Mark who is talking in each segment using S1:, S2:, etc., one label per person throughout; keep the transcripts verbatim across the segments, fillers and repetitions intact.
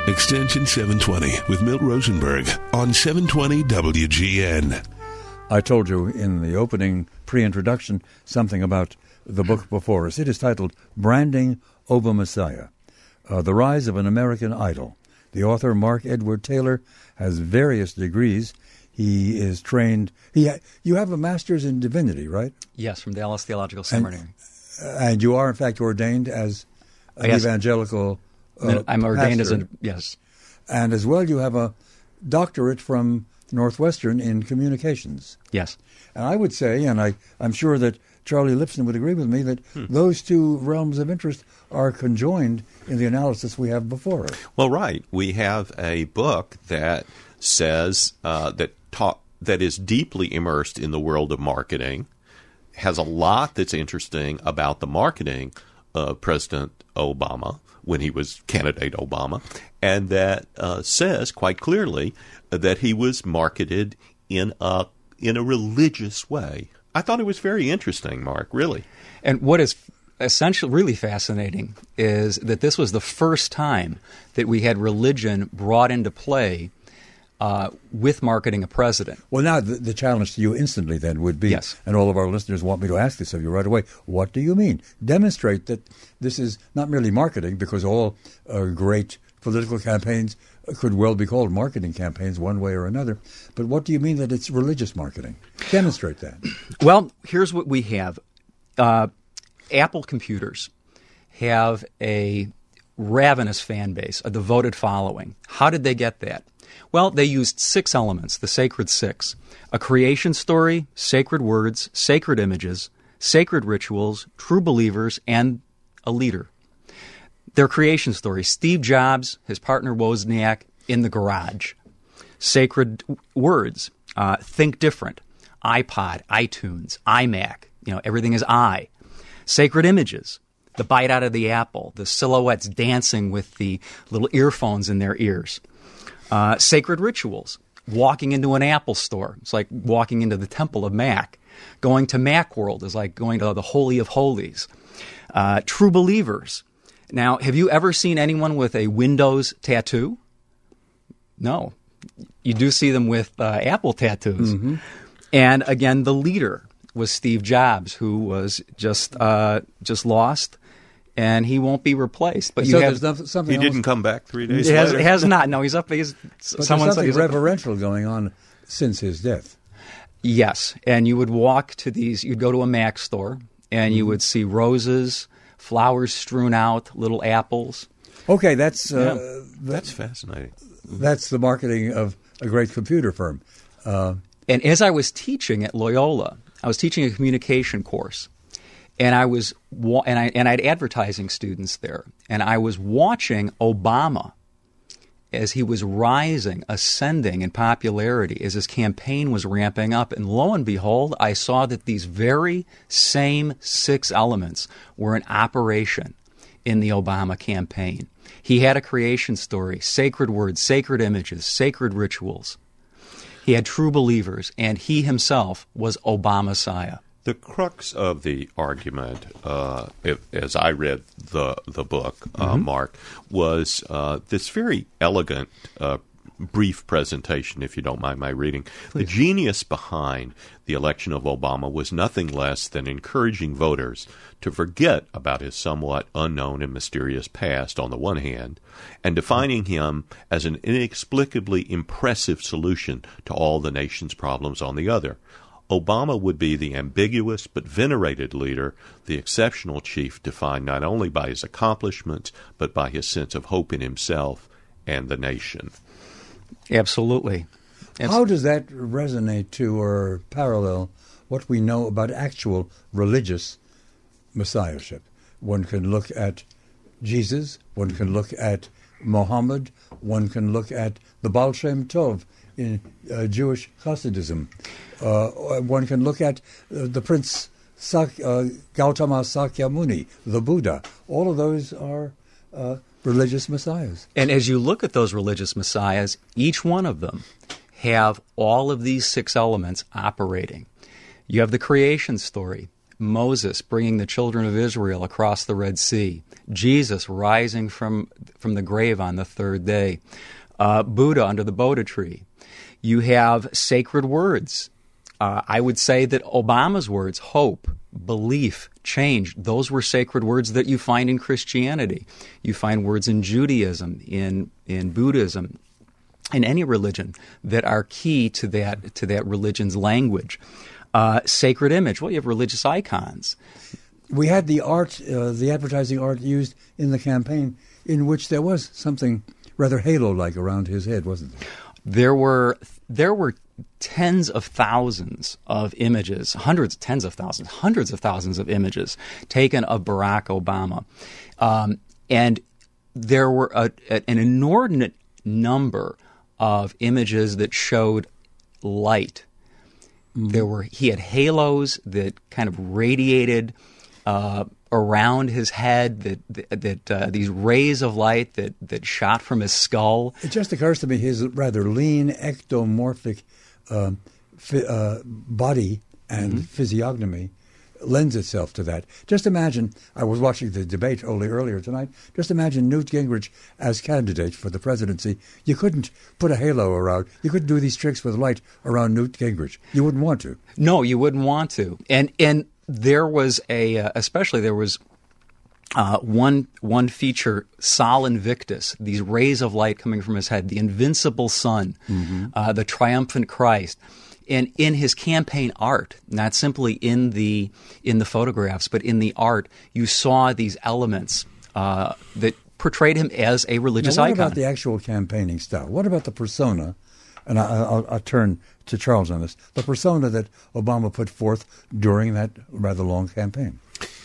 S1: Extension seven twenty with Milt Rosenberg on seven twenty W G N.
S2: I told you in the opening pre-introduction something about the book before us. It is titled Branding Obamessiah, uh, The Rise of an American Idol. The author, Mark Edward Taylor, has various degrees. He is trained. He ha- you have a master's in divinity, right?
S3: Yes, from Dallas Theological Seminary.
S2: And, uh, and you are, in fact, ordained as an
S3: yes.
S2: evangelical uh,
S3: I'm ordained
S2: pastor.
S3: as a, yes.
S2: And as well, you have a doctorate from Northwestern in communications.
S3: Yes.
S2: And I would say, and I, I'm sure that Charlie Lipson would agree with me, that hmm. those two realms of interest are conjoined in the analysis we have before us.
S4: Well, right. We have a book that says uh, that ta- that is deeply immersed in the world of marketing, has a lot that's interesting about the marketing of President Obama when he was candidate Obama, and that uh, says quite clearly that he was marketed in a in a religious way. I thought it was very interesting, Mark, really.
S3: And what is essentially really fascinating is that this was the first time that we had religion brought into play uh, with marketing a president.
S2: Well, now the, the challenge to you instantly then would be,
S3: yes.
S2: and all of our listeners want me to ask this of you right away, what do you mean? Demonstrate that this is not merely marketing, because all uh, great political campaigns could well be called marketing campaigns one way or another. But what do you mean that it's religious marketing? Demonstrate that.
S3: Well, here's what we have. Uh, Apple computers have a ravenous fan base, a devoted following. How did they get that? Well, they used six elements, the sacred six. A creation story, sacred words, sacred images, sacred rituals, true believers, and a leader. Their creation story, Steve Jobs, his partner Wozniak, in the garage. Sacred words, uh, think different. iPod, iTunes, iMac, you know, everything is I. Sacred images, the bite out of the apple, the silhouettes dancing with the little earphones in their ears. Uh, sacred rituals, walking into an Apple store. It's like walking into the temple of Mac. Going to Macworld is like going to the Holy of Holies. Uh, true believers. Now, have you ever seen anyone with a Windows tattoo? No. You do see them with uh, Apple tattoos. Mm-hmm. And again, the leader was Steve Jobs, who was just uh, just lost, and he won't be replaced. But
S2: so
S3: you have
S2: there's something
S4: he
S2: else?
S4: didn't come back three days
S3: it has,
S4: later?
S3: It has not. No, he's up. He's,
S2: but
S3: someone
S2: there's something
S3: said
S2: reverential going on since his death.
S3: Yes, and you would walk to these, you'd go to a Mac store, and mm-hmm. you would see roses, flowers strewn out, little apples.
S2: Okay, that's uh,
S4: yeah, that's fascinating.
S2: That's the marketing of a great computer firm. Uh,
S3: and as I was teaching at Loyola, I was teaching a communication course, and I was wa- and I and I had advertising students there, and I was watching Obama as he was rising, ascending in popularity, as his campaign was ramping up. And lo and behold, I saw that these very same six elements were in operation in the Obama campaign. He had a creation story, sacred words, sacred images, sacred rituals. He had true believers, and he himself was Obamessiah.
S4: The crux of the argument, uh, if, as I read the the book, uh, mm-hmm. Mark, was uh, this very elegant, uh, brief presentation, if you don't mind my reading. Please. The genius behind the election of Obama was nothing less than encouraging voters to forget about his somewhat unknown and mysterious past on the one hand, and defining him as an inexplicably impressive solution to all the nation's problems on the other. Obama would be the ambiguous but venerated leader, the exceptional chief defined not only by his accomplishments, but by his sense of hope in himself and the nation.
S3: Absolutely. Absolutely.
S2: How does that resonate to or parallel what we know about actual religious messiahship? One can look at Jesus, one can look at Muhammad, one can look at the Baal Shem Tov in uh, Jewish Hasidism. Uh, one can look at uh, the Prince Sak- uh, Gautama Sakyamuni, the Buddha. All of those are uh, religious messiahs.
S3: And as you look at those religious messiahs, each one of them have all of these six elements operating. You have the creation story. Moses bringing the children of Israel across the Red Sea, Jesus rising from from the grave on the third day, uh, Buddha under the Bodhi tree. You have sacred words. Uh, I would say that Obama's words, hope, belief, change, those were sacred words that you find in Christianity. You find words in Judaism, in in Buddhism, in any religion that are key to that to that religion's language. Uh, sacred image. Well, you have religious icons.
S2: We had the art, uh, the advertising art used in the campaign, in which there was something rather halo-like around his head, wasn't there?
S3: There were there were tens of thousands of images, hundreds, tens of thousands, hundreds of thousands of images taken of Barack Obama, um, and there were a, a, an inordinate number of images that showed light. Mm-hmm. There were he had halos that kind of radiated uh, around his head, that that, that uh, these rays of light that, that shot from his skull.
S2: It just occurs to me his rather lean, ectomorphic uh, fi- uh, body and mm-hmm. physiognomy lends itself to that. Just imagine, I was watching the debate only earlier tonight, just imagine Newt Gingrich as candidate for the presidency. You couldn't put a halo around, you couldn't do these tricks with light around Newt Gingrich. You wouldn't want to.
S3: No, you wouldn't want to. And and there was a, uh, especially there was uh, one one feature, Sol Invictus, these rays of light coming from his head, the invincible sun, mm-hmm. uh, the triumphant Christ. And in his campaign art, not simply in the in the photographs, but in the art, you saw these elements uh, that portrayed him as a religious
S2: now, what
S3: icon.
S2: What about the actual campaigning style? What about the persona? And I, I'll, I'll turn to Charles on this. The persona that Obama put forth during that rather long campaign.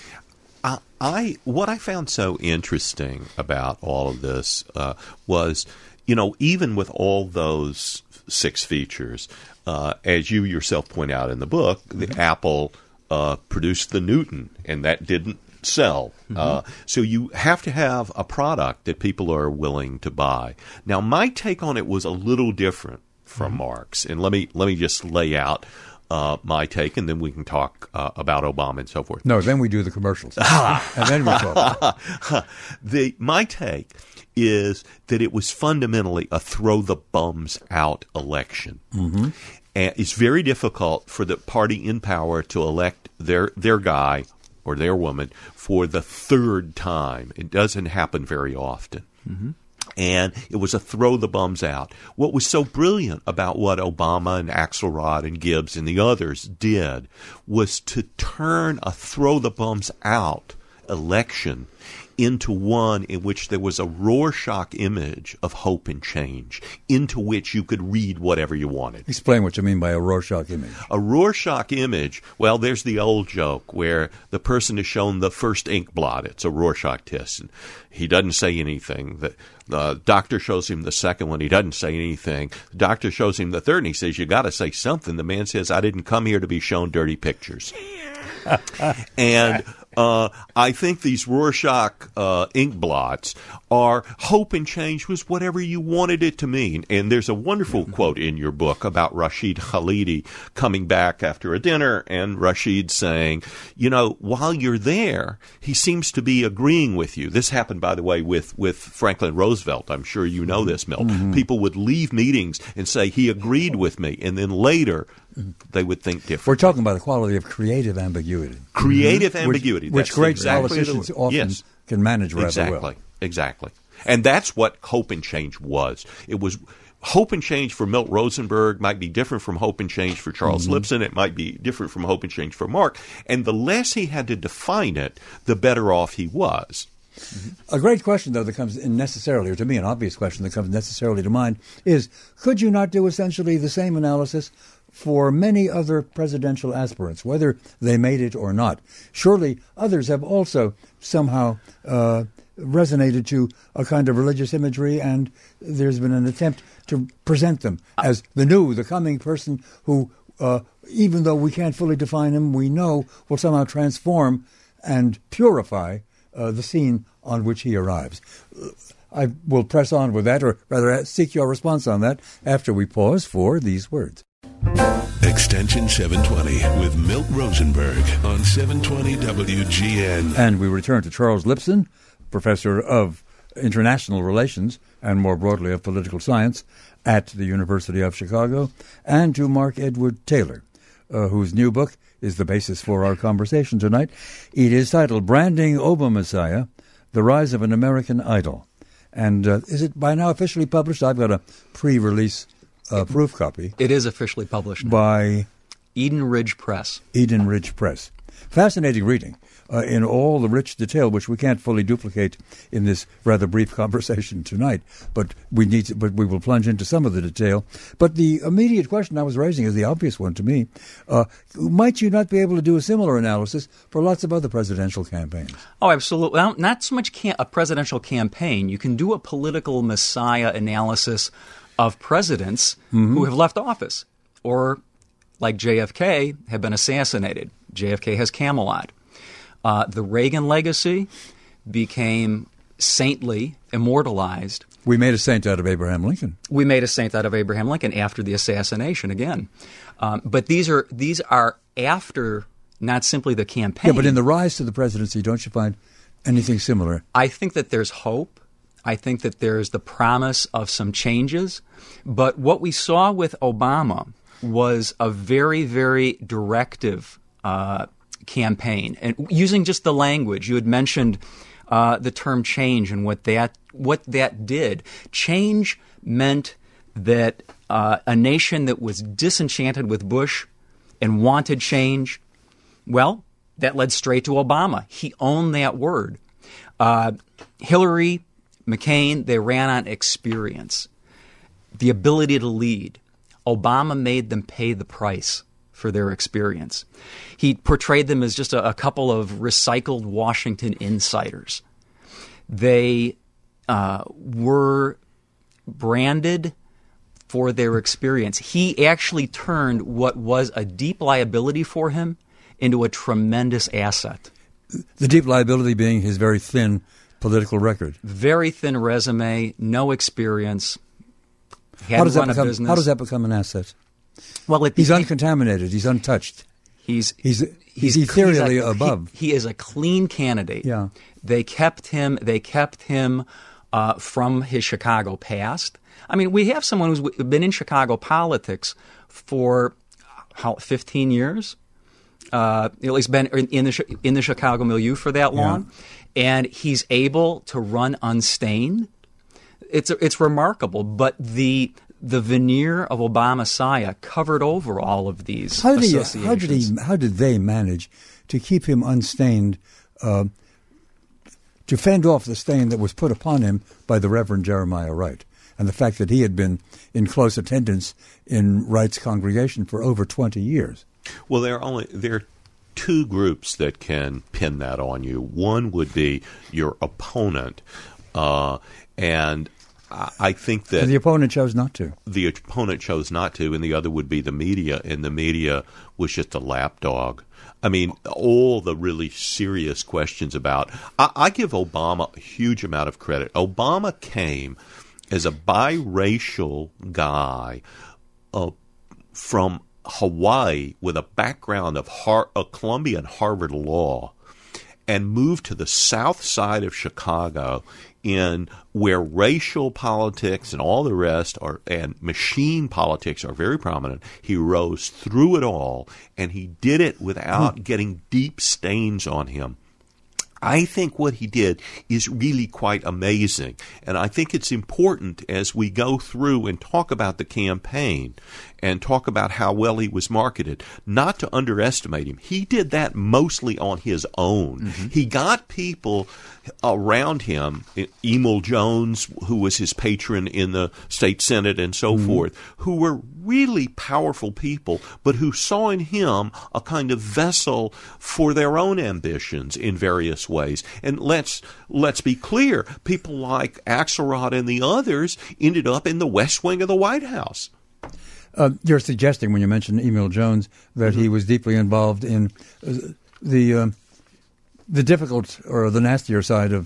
S4: I, I what I found so interesting about all of this uh, was, you know, even with all those six features, uh, as you yourself point out in the book, mm-hmm. the Apple uh, produced the Newton, and that didn't sell. Mm-hmm. Uh, so you have to have a product that people are willing to buy. Now, my take on it was a little different from mm-hmm. Mark's, and let me let me just lay out uh, my take, and then we can talk uh, about Obama and so forth.
S2: No, then we do the commercials, and then we talk.
S4: the my take is that it was fundamentally a throw the bums out election. Mm-hmm. And it's very difficult for the party in power to elect their their guy or their woman for the third time. It doesn't happen very often. Mm-hmm. And it was a throw the bums out. What was so brilliant about what Obama and Axelrod and Gibbs and the others did was to turn a throw the bums out election into one in which there was a Rorschach image of hope and change, into which you could read whatever you wanted.
S2: Explain what you mean by a Rorschach image.
S4: A Rorschach image, well, there's the old joke where the person is shown the first ink blot. It's a Rorschach test, and he doesn't say anything. The, the doctor shows him the second one. He doesn't say anything. The doctor shows him the third, and he says, you got to say something. The man says, I didn't come here to be shown dirty pictures. And uh, I think these Rorschach uh, ink blots are hope and change was whatever you wanted it to mean. And there's a wonderful quote in your book about Rashid Khalidi coming back after a dinner and Rashid saying, you know, while you're there, he seems to be agreeing with you. This happened, by the way, with, with Franklin Roosevelt. I'm sure you know this, Milt. Mm-hmm. People would leave meetings and say, he agreed with me. And then later, they would think differently.
S2: We're talking about the quality of creative ambiguity.
S4: Creative
S2: mm-hmm.
S4: ambiguity.
S2: Which, which great
S4: exactly
S2: politicians
S4: the,
S2: often
S4: yes.
S2: can manage rather
S4: exactly,
S2: well.
S4: Exactly. And that's what hope and change was. It was hope and change for Milt Rosenberg might be different from hope and change for Charles mm-hmm. Lipson. It might be different from hope and change for Mark. And the less he had to define it, the better off he was.
S2: Mm-hmm. A great question, though, that comes in necessarily, or to me an obvious question that comes necessarily to mind, is could you not do essentially the same analysis for many other presidential aspirants, whether they made it or not? Surely others have also somehow uh, resonated to a kind of religious imagery, and there's been an attempt to present them as the new, the coming person who, uh, even though we can't fully define him, we know will somehow transform and purify uh, the scene on which he arrives. I will press on with that, or rather seek your response on that after we pause for these words.
S1: Extension seven twenty with Milt Rosenberg on seven twenty W G N.
S2: And we return to Charles Lipson, professor of international relations and more broadly of political science at the University of Chicago, and to Mark Edward Taylor, uh, whose new book is the basis for our conversation tonight. It is titled Branding Obamessiah, The Rise of an American Idol. And uh, is it by now officially published? I've got a pre-release uh, proof copy.
S3: It is officially published now.
S2: By
S3: Eden Ridge Press.
S2: Eden Ridge Press. Fascinating reading uh, in all the rich detail, which we can't fully duplicate in this rather brief conversation tonight. But we need, to, but we will plunge into some of the detail. But the immediate question I was raising is the obvious one to me: uh, might you not be able to do a similar analysis for lots of other presidential campaigns?
S3: Oh, absolutely. Well, not so much cam- a presidential campaign. You can do a political messiah analysis of presidents mm-hmm. who have left office, or like J F K, have been assassinated. J F K has Camelot. Uh, the Reagan legacy became saintly, immortalized.
S2: We made a saint out of Abraham Lincoln.
S3: We made a saint out of Abraham Lincoln after the assassination again. Um, but these are these are after not simply the campaign.
S2: Yeah, but in the rise to the presidency, don't you find anything similar?
S3: I think that there's hope. I think that there's the promise of some changes. But what we saw with Obama was a very, very directive uh, campaign. And using just the language, you had mentioned uh, the term change and what that what that did. Change meant that uh, a nation that was disenchanted with Bush and wanted change, well, that led straight to Obama. He owned that word. Uh, Hillary, McCain, they ran on experience, the ability to lead. Obama made them pay the price for their experience. He portrayed them as just a, a couple of recycled Washington insiders. They uh, were branded for their experience. He actually turned what was a deep liability for him into a tremendous asset.
S2: The deep liability being his very thin political record.
S3: Very thin resume, no experience.
S2: How does, that
S3: run a
S2: become,
S3: business.
S2: how does that become an asset?
S3: Well, it
S2: he's
S3: became,
S2: uncontaminated. He's untouched.
S3: He's
S2: he's he's,
S3: he's
S2: ethereally
S3: he's a,
S2: above.
S3: He, he is a clean candidate.
S2: Yeah.
S3: They kept him. They kept him uh, from his Chicago past. I mean, we have someone who's been in Chicago politics for how, fifteen years. Uh, at least been in the in the Chicago milieu for that long, yeah. And he's able to run unstained. It's it's remarkable, but the the veneer of Obamessiah covered over all of these
S2: how did
S3: associations.
S2: He, how did he? How did they manage to keep him unstained, uh, to fend off the stain that was put upon him by the Reverend Jeremiah Wright, and the fact that he had been in close attendance in Wright's congregation for over twenty years?
S4: Well, there are only there are two groups that can pin that on you. One would be your opponent, uh, and I think that
S2: and the opponent chose not to.
S4: The opponent chose not to, and the other would be the media, and the media was just a lapdog. I mean, all the really serious questions about I, I give Obama a huge amount of credit. Obama came as a biracial guy uh, from Hawaii with a background of Har- uh, Columbia and Harvard law, and moved to the south side of Chicago, in where racial politics and all the rest are, and machine politics are very prominent. He rose through it all, and he did it without getting deep stains on him. I think what he did is really quite amazing, and I think it's important as we go through and talk about the campaign and talk about how well he was marketed, not to underestimate him. He did that mostly on his own. Mm-hmm. He got people around him, Emil Jones, who was his patron in the state senate and so mm-hmm. forth, who were really powerful people, but who saw in him a kind of vessel for their own ambitions in various ways. And let's let's be clear, people like Axelrod and the others ended up in the West Wing of the White House.
S2: Uh, you're suggesting, when you mentioned Emil Jones, that mm-hmm. he was deeply involved in uh, the uh, the difficult or the nastier side of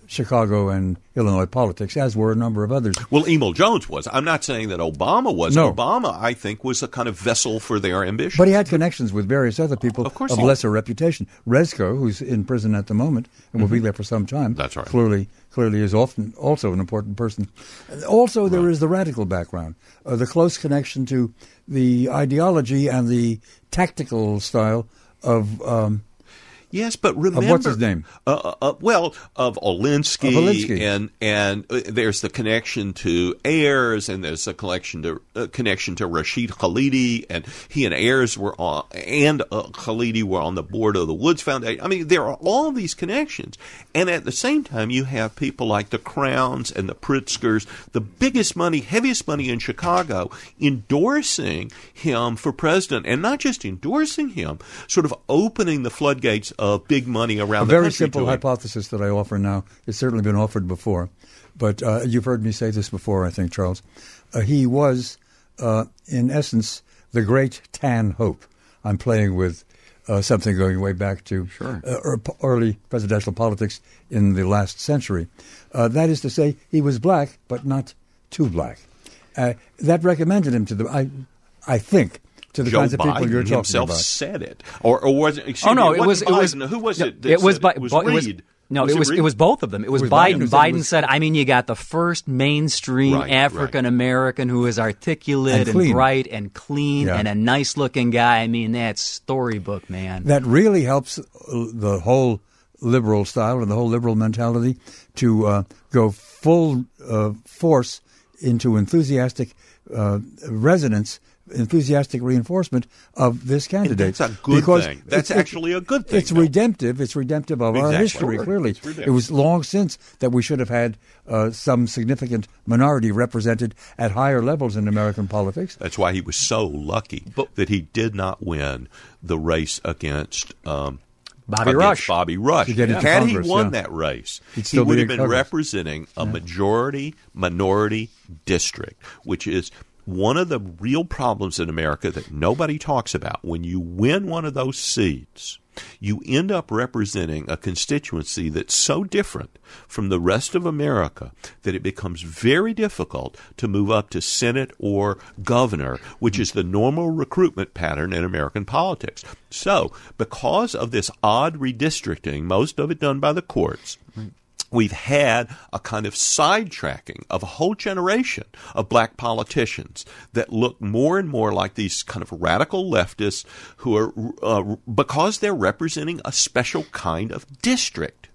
S2: Chicago and Illinois politics, as were a number of others.
S4: Well, Emil Jones was. I'm not saying that Obama was.
S2: No.
S4: Obama, I think, was a kind of vessel for their ambition.
S2: But he had connections with various other people
S4: Of course
S2: of
S4: he did.
S2: lesser reputation. Rezko, who's in prison at the moment and will be there for some time,
S4: That's right.
S2: clearly clearly is often also an important person. Also, there
S4: Right.
S2: is the radical background, uh, the close connection to the ideology and the tactical style of... Um,
S4: Yes, but remember,
S2: what's his name?
S4: Uh, uh, well, of Olinsky,
S2: Of Olinsky.
S4: and and uh, there's the connection to Ayers, and there's a connection to uh, connection to Rashid Khalidi, and he and Ayers were on, and uh, Khalidi were on the board of the Woods Foundation. I mean, there are all these connections, and at the same time, you have people like the Crowns and the Pritzkers, the biggest money, heaviest money in Chicago, endorsing him for president, and not just endorsing him, sort of opening the floodgates of big money around
S2: A
S4: the
S2: very
S4: country
S2: simple
S4: to him.
S2: hypothesis that I offer now. It's certainly been offered before, but uh, you've heard me say this before, I think, Charles. Uh, he was, uh, in essence, the great Tan Hope. I'm playing with uh, something going way back to
S3: Sure.
S2: uh, er- early presidential politics in the last century. Uh, that is to say, he was black, but not too black. Uh, that recommended him to the, I, I think, to the
S4: Joe
S2: kinds of people
S4: Biden
S2: you're talking
S4: himself
S2: about.
S4: said it, or, or was it? Excuse
S3: Oh no,
S4: me,
S3: it was it
S4: wasn't
S3: was
S4: Biden. Who was
S3: no,
S4: it? that
S3: It was
S4: said
S3: by,
S4: it was
S3: bo- it was
S4: Reid.
S3: no,
S4: Was
S3: it was
S4: Reid?
S3: it was both of them. It was,
S2: was
S3: Biden.
S2: Biden who said it
S3: Biden
S2: was-
S3: said, "I mean, you got the first mainstream
S4: Right, right.
S3: African American who is articulate
S2: And
S3: and,
S2: clean.
S3: bright and clean
S2: Yeah.
S3: and a nice looking guy. I mean, that's storybook, man."
S2: That really helps uh, the whole liberal style and the whole liberal mentality to uh, go full uh, force into enthusiastic uh, resonance, enthusiastic reinforcement of this candidate.
S4: That's a good
S2: Because
S4: thing. That's
S2: it's-
S4: actually a good thing,
S2: It's
S4: Bill.
S2: redemptive. It's redemptive of our
S4: Exactly.
S2: history, clearly.
S4: It's redemptive.
S2: It was long since that we should have had uh, some significant minority represented at higher levels in American politics.
S4: That's why he was so lucky that he did not win the race against um,
S3: Bobby
S4: against
S3: Rush.
S4: Bobby Rush.
S2: To get into
S4: Had
S2: Congress,
S4: he won
S2: yeah.
S4: that race,
S2: He'd
S4: he
S2: still
S4: would
S2: be
S4: have
S2: in
S4: been
S2: Congress.
S4: representing a majority minority district, which is one of the real problems in America that nobody talks about. When you win one of those seats, you end up representing a constituency that's so different from the rest of America that it becomes very difficult to move up to Senate or governor, which is the normal recruitment pattern in American politics. So, because of this odd redistricting, most of it done by the courts, we've had a kind of sidetracking of a whole generation of black politicians that look more and more like these kind of radical leftists who are, uh, because they're representing a special kind of district.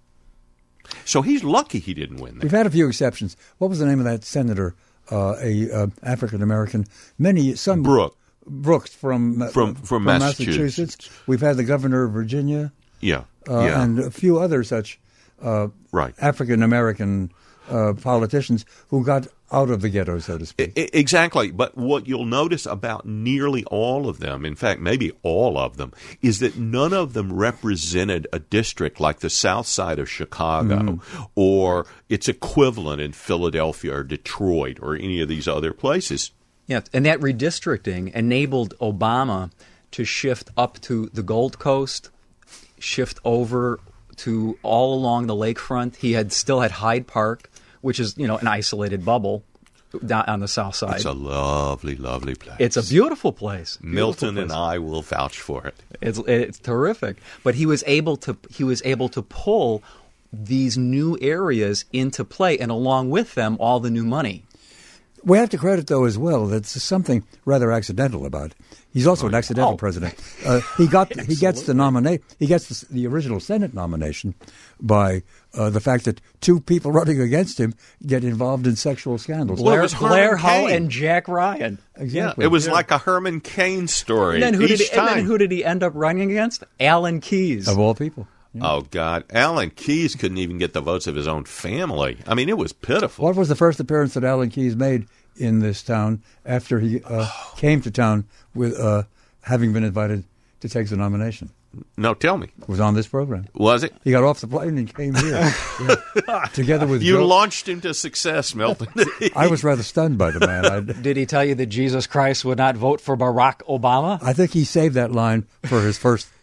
S4: So he's lucky he didn't win
S2: We've
S4: that.
S2: had a few exceptions. What was the name of that senator, uh, a uh, African American? Many some
S4: Brooke.
S2: Brooks from uh,
S4: From- from Massachusetts.
S2: We've had the governor of Virginia,
S4: Yeah,
S2: uh,
S4: yeah,
S2: and a few other such uh,
S4: right.
S2: African American uh, politicians who got out of the ghetto, so to speak.
S4: I- I- Exactly. But what you'll notice about nearly all of them, in fact, maybe all of them, is that none of them represented a district like the south side of Chicago
S2: Mm-hmm.
S4: or its equivalent in Philadelphia or Detroit or any of these other places.
S3: Yeah, and that redistricting enabled Obama to shift up to the Gold Coast, shift over to all along the lakefront. He had still had Hyde Park, which is, you know, an isolated bubble down on the south side.
S4: It's a lovely, lovely place.
S3: It's a beautiful place. Beautiful
S4: Milton
S3: place.
S4: and I will vouch for it.
S3: It's it's terrific. But he was able to he was able to pull these new areas into play, and along with them, all the new money.
S2: We have to credit, though, as well, that's something rather accidental about it. He's also an accidental
S3: Oh.
S2: president. Uh, he got he gets the nominate he gets the, the original Senate nomination by uh, the fact that two people running against him get involved in sexual scandals.
S4: Well, it
S3: Blair,
S4: was Herman
S3: Blair Hull
S4: Cain.
S3: and Jack Ryan.
S2: Exactly.
S4: Yeah, it was like a Herman Cain story.
S3: And then, who
S4: each
S3: did he, and
S4: time.
S3: then who did he end up running against? Alan Keyes.
S2: Of all people.
S4: Oh, God. Alan Keyes couldn't even get the votes of his own family. I mean, it was pitiful.
S2: What was the first appearance that Alan Keyes made in this town after he uh, came to town with uh, having been invited to take the nomination?
S4: No, tell me.
S2: It was on this program.
S4: Was it?
S2: He got off the plane and came here. Yeah. Together with
S4: You
S2: Joe.
S4: launched him to success, Milton.
S2: I was rather stunned by the man. I,
S3: Did he tell you that Jesus Christ would not vote for Barack Obama?
S2: I think he saved that line for his first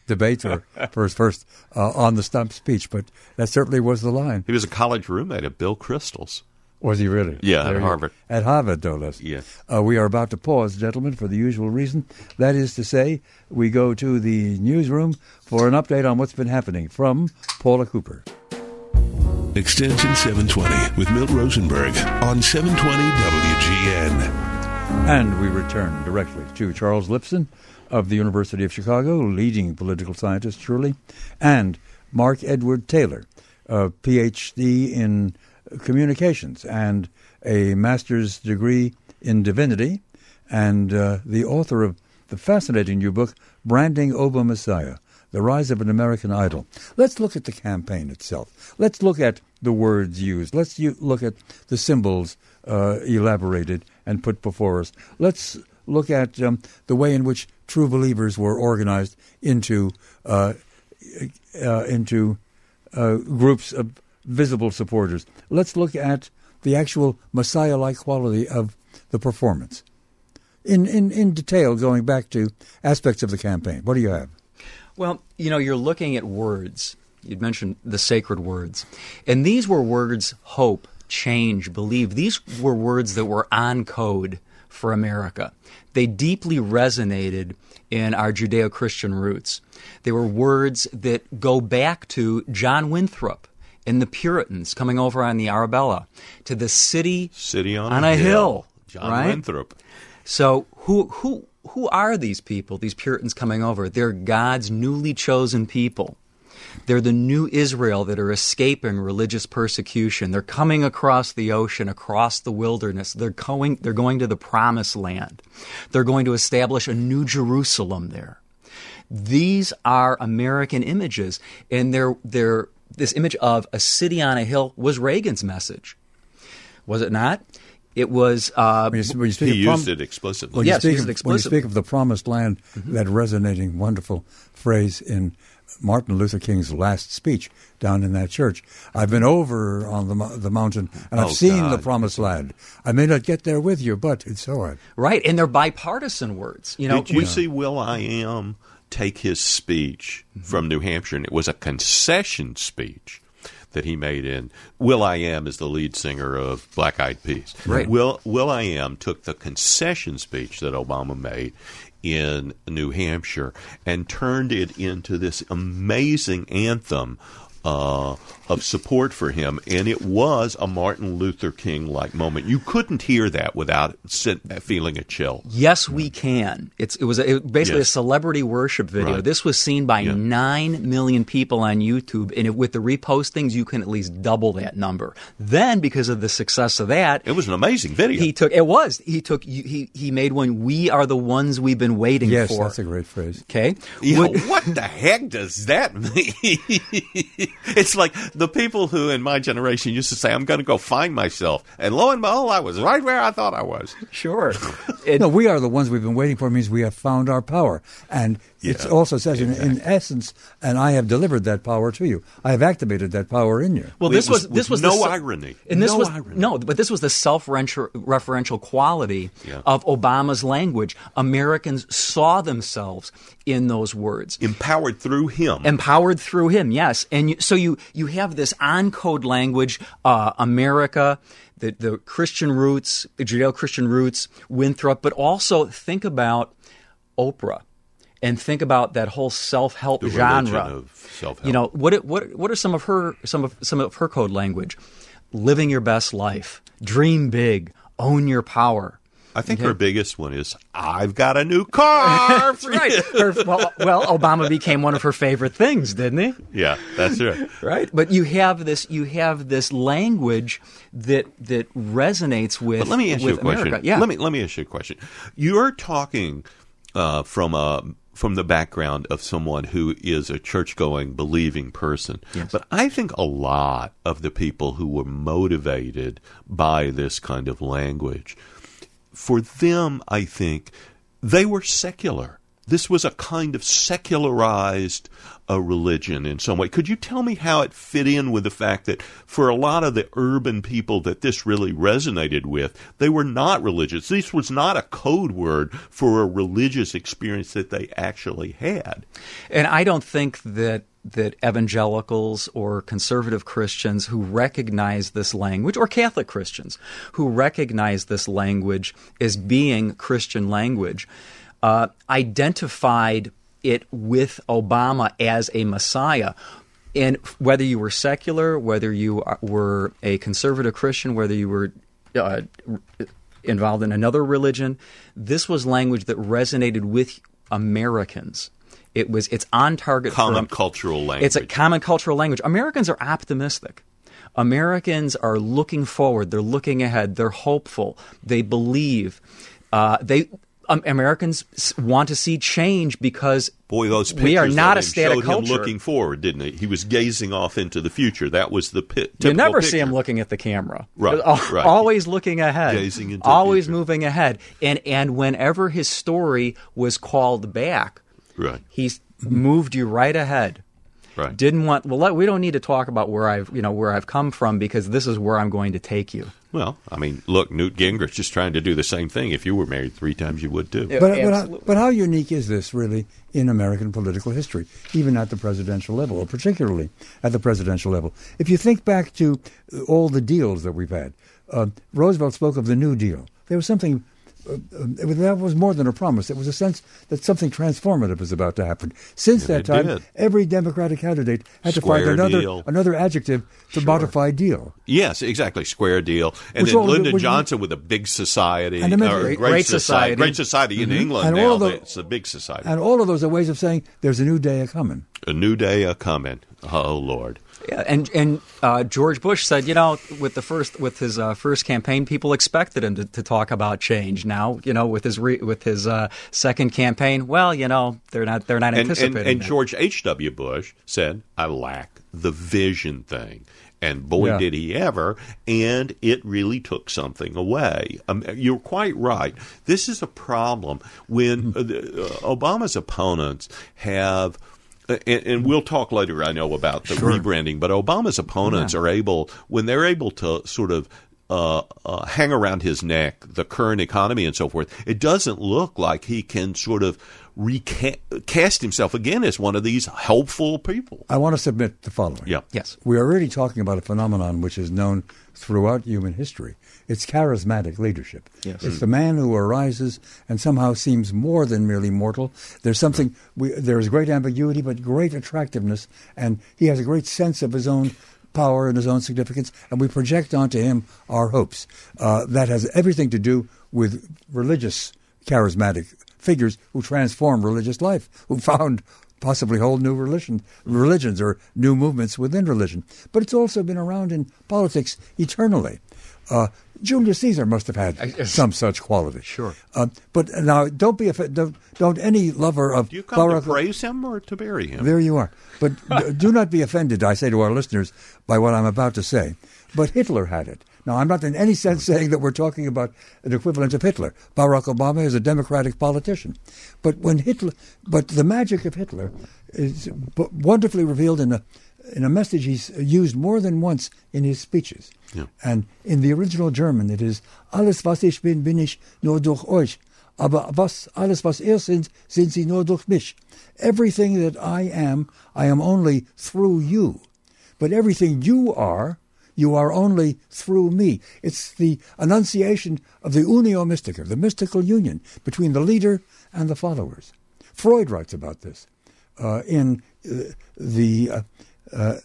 S2: debate or for his first uh, on-the-stump speech, but that certainly was the line.
S4: He was a college roommate of Bill Kristol's.
S2: Was he really?
S4: Yeah,
S2: There
S4: at
S2: you-
S4: Harvard.
S2: At Harvard, no less.
S4: Yes.
S2: Uh, we are about to pause, gentlemen, for the usual reason. That is to say, we go to the newsroom for an update on what's been happening from Paula Cooper.
S1: Extension seven twenty with Milt Rosenberg on seven twenty W G N.
S2: And we return directly to Charles Lipson of the University of Chicago, leading political scientist, truly, and Mark Edward Taylor, a P H D in communications and a master's degree in divinity, and uh, the author of the fascinating new book, Branding Obama Messiah, The Rise of an American Idol. Let's look at the campaign itself. Let's look at the words used. Let's u- look at the symbols uh, elaborated and put before us. Let's look at um, the way in which true believers were organized into uh, uh, into uh, groups of visible supporters. Let's look at the actual Messiah-like quality of the performance. In, in, in detail, going back to aspects of the campaign. What do you have?
S3: Well, you know, you're looking at words. You'd mentioned the sacred words. And these were words: hope, change, believe. These were words that were on code for America. They deeply resonated in our Judeo-Christian roots. They were words that go back to John Winthrop and the Puritans coming over on the Arabella, to the city,
S4: City on,
S3: on a hill.
S4: John
S3: right?
S4: Winthrop.
S3: So who who who are these people, these Puritans coming over? They're God's newly chosen people. They're the new Israel that are escaping religious persecution. They're coming across the ocean, across the wilderness. They're going, they're going to the promised land. They're going to establish a new Jerusalem there. These are American images, and they're, they're, this image of a city on a hill was Reagan's message. Was it not? It was... Uh,
S2: When you, when you speak
S4: He
S2: of prom-
S4: used it explicitly.
S2: When
S3: Yes,
S2: you
S3: he
S2: speak
S3: used it
S2: of, when you
S3: explicitly.
S2: speak of the promised land,
S3: Mm-hmm.
S2: that resonating, wonderful phrase in Martin Luther King's last speech down in that church. I've been over on the mo- the mountain, and I've
S4: Oh,
S2: seen
S4: God.
S2: the promised land. I may not get there with you, but it's so on.
S3: right, and they're bipartisan words. You know,
S4: Did you
S3: we-
S4: see Will I Am take his speech from New Hampshire? And it was a concession speech that he made in. Will I Am is the lead singer of Black Eyed Peas.
S3: Right.
S4: Will Will I Am took the concession speech that Obama made in New Hampshire and turned it into this amazing anthem uh, of support for him, and it was a Martin Luther King-like moment. You couldn't hear that without sit, feeling a chill.
S3: Yes, we can. It's it was a, it, basically
S4: Yes.
S3: a celebrity worship video.
S4: Right.
S3: This was seen by
S4: Yeah.
S3: nine million people on YouTube, and if, with the repostings, you can at least double that number. Then, because of the success of that,
S4: It was an amazing video.
S3: he took it was he took he he made one. We are the ones we've been waiting
S2: Yes,
S3: for.
S2: that's a great phrase.
S3: Okay,
S4: Yeah,
S3: Would-
S4: what the heck does that mean? It's like the people who in my generation used to say, I'm going to go find myself. And lo and behold, I was right where I thought I was.
S3: sure. It-
S2: No, we are the ones we've been waiting for means we have found our power. And it
S4: Yeah,
S2: also says, in, in essence, and I have delivered that power to you. I have activated that power in you.
S3: Well,
S4: It
S3: this was,
S4: was-
S3: this was
S4: with
S3: the
S4: no
S3: se-
S4: irony.
S3: and this
S4: No
S3: was
S4: irony.
S3: no, but this was the self-referential quality
S4: Yeah.
S3: of Obama's language. Americans saw themselves in those words,
S4: Empowered through him.
S3: empowered through him. Yes, and you, so you you have this on-code language, uh, America, the the Christian roots, the Judeo-Christian roots, Winthrop, but also think about Oprah. And think about that whole self-help
S4: The religion
S3: genre.
S4: of self-help.
S3: You know, what what what are some of her some of some of her code language? Living your best life, dream big, own your power.
S4: I think her biggest one is, I've got a new car.
S3: That's right. Her, well, well, Obama became one of her favorite things, didn't he?
S4: Yeah, that's right.
S3: Right. But you have this you have this language that that resonates with.
S4: But let me ask you
S3: with
S4: a question.
S3: America. Yeah.
S4: Let me let me ask you a question. You're talking uh, from a from the background of someone who is a church-going, believing person.
S3: Yes.
S4: But I think a lot of the people who were motivated by this kind of language, for them, I think they were secular. this was a kind of secularized uh, religion in some way. Could you tell me how it fit in with the fact that for a lot of the urban people that this really resonated with, they were not religious? This was not a code word for a religious experience that they actually had.
S3: And I don't think that that evangelicals or conservative Christians who recognize this language, or Catholic Christians who recognize this language as being Christian language, uh, identified it with Obama as a Messiah. And whether you were secular, whether you were a conservative Christian, whether you were uh, involved in another religion, this was language that resonated with Americans. It was it's on target.
S4: Common
S3: for,
S4: cultural language.
S3: It's a common cultural language. Americans are optimistic. Americans are looking forward. They're looking ahead. They're hopeful. They believe. Uh, they um, Americans want to see change because
S4: boy, those pictures
S3: we are not
S4: of
S3: a
S4: him
S3: static
S4: showed
S3: culture.
S4: him looking forward, didn't he? He was gazing off into the future. That was the pi- typical
S3: You never
S4: picture.
S3: see him looking at the camera.
S4: Right,
S3: Al-
S4: right.
S3: Always looking ahead.
S4: Gazing into the
S3: always
S4: future.
S3: moving ahead. And and whenever his story was called back,
S4: Right.
S3: he's moved you right ahead.
S4: Right.
S3: Didn't want well. Let, we don't need to talk about where I've you know where I've come from because this is where I'm going to take you.
S4: Well, I mean, look, Newt Gingrich is trying to do the same thing. If you were married three times, you would too.
S3: Yeah.
S2: But, but, how,
S3: Absolutely.
S2: but how unique is this really in American political history, even at the presidential level, or particularly at the presidential level? If you think back to all the deals that we've had, uh, Roosevelt spoke of the New Deal. There was something. Uh, uh, that was more than a promise. It was a sense that something transformative was about to happen. Since
S4: Yeah,
S2: that
S4: it
S2: time,
S4: did.
S2: every Democratic candidate had
S4: Square
S2: to find another
S4: deal.
S2: another adjective to modify deal.
S4: Yes, exactly. Square deal. And
S2: Which
S4: then
S2: one-
S4: Lyndon
S2: which-
S4: Johnson with a big society.
S2: And the-
S4: or
S2: Great-
S3: Great Society.
S4: Great Society in England
S2: And
S4: now.
S2: all the-
S4: It's a big society.
S2: And all of those are ways of saying there's a new day a coming.
S4: A new day a coming. Oh, Lord.
S3: Yeah, and and uh, George Bush said, you know, with the first with his uh, first campaign, people expected him to, to talk about change. Now, you know, with his re, with his uh, second campaign, well, you know, they're not they're not
S4: And, and,
S3: anticipating.
S4: and
S3: that.
S4: George H W. Bush said, I lack the vision thing. And boy,
S2: Yeah.
S4: did he ever. And it really took something away. Um, you're quite right. This is a problem when uh, the, uh, Obama's opponents have uh, and, and we'll talk later, I know, about the
S2: Sure.
S4: rebranding, but Obama's opponents
S2: Yeah.
S4: are able, when they're able to sort of uh, uh, hang around his neck the current economy and so forth, it doesn't look like he can sort of recast himself again as one of these helpful people.
S2: I want to submit the following.
S4: Yeah.
S3: Yes.
S2: We are already talking about a phenomenon which is known throughout human history. It's charismatic leadership.
S3: Yes.
S2: It's the man who arises and somehow seems more than merely mortal. There's something, we, there is great ambiguity, but great attractiveness, and he has a great sense of his own power and his own significance, and we project onto him our hopes. Uh, that has everything to do with religious charismatic figures who transformed religious life, who found possibly whole new religion, religions or new movements within religion. But it's also been around in politics eternally. Uh, Julius Caesar must have had some such quality.
S3: Sure.
S2: Uh, but now, don't be affa- don't, don't any lover of
S4: Do you come
S2: Barack
S4: to praise him or to bury him?
S2: There you are. But d- do not be offended, I say to our listeners, by what I'm about to say. But Hitler had it. Now, I'm not in any sense saying that we're talking about an equivalent of Hitler. Barack Obama is a democratic politician. But when Hitler, but the magic of Hitler is b- wonderfully revealed in a in a message he's used more than once in his speeches.
S4: Yeah.
S2: And in the original German, it is Alles, was ich bin, bin ich nur durch euch. Aber was, alles, was ihr sind, sind sie nur durch mich. Everything that I am, I am only through you. But everything you are, you are only through me. It's the enunciation of the unio mystica, the mystical union between the leader and the followers. Freud writes about this uh, in uh, the... Uh, uh,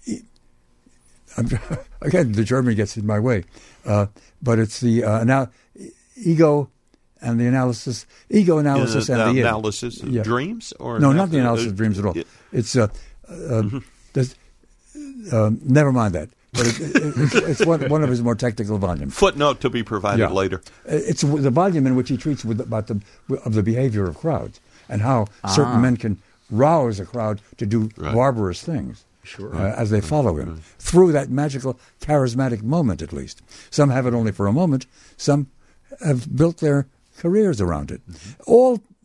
S2: I'm, again, the German gets in my way. Uh, but it's the uh, anal- ego and the analysis, ego analysis
S4: Uh,
S2: and
S4: the
S2: the id.
S4: analysis of
S2: Yeah.
S4: dreams? Or
S2: No,
S4: an-
S2: not the analysis
S4: uh,
S2: of dreams at all.
S4: yeah.
S2: It's uh, uh, there's- um, never mind that. But it, it, it's, it's one, one of his more technical volumes.
S4: Footnote to be provided
S2: Yeah.
S4: later.
S2: It's the volume in which he treats with, about the of the behavior of crowds and how certain men can rouse a crowd to do
S4: Right.
S2: barbarous things.
S3: Sure.
S2: Uh, as they follow him through that magical, charismatic moment, at least. Some have it only for a moment. Some have built their careers around it. All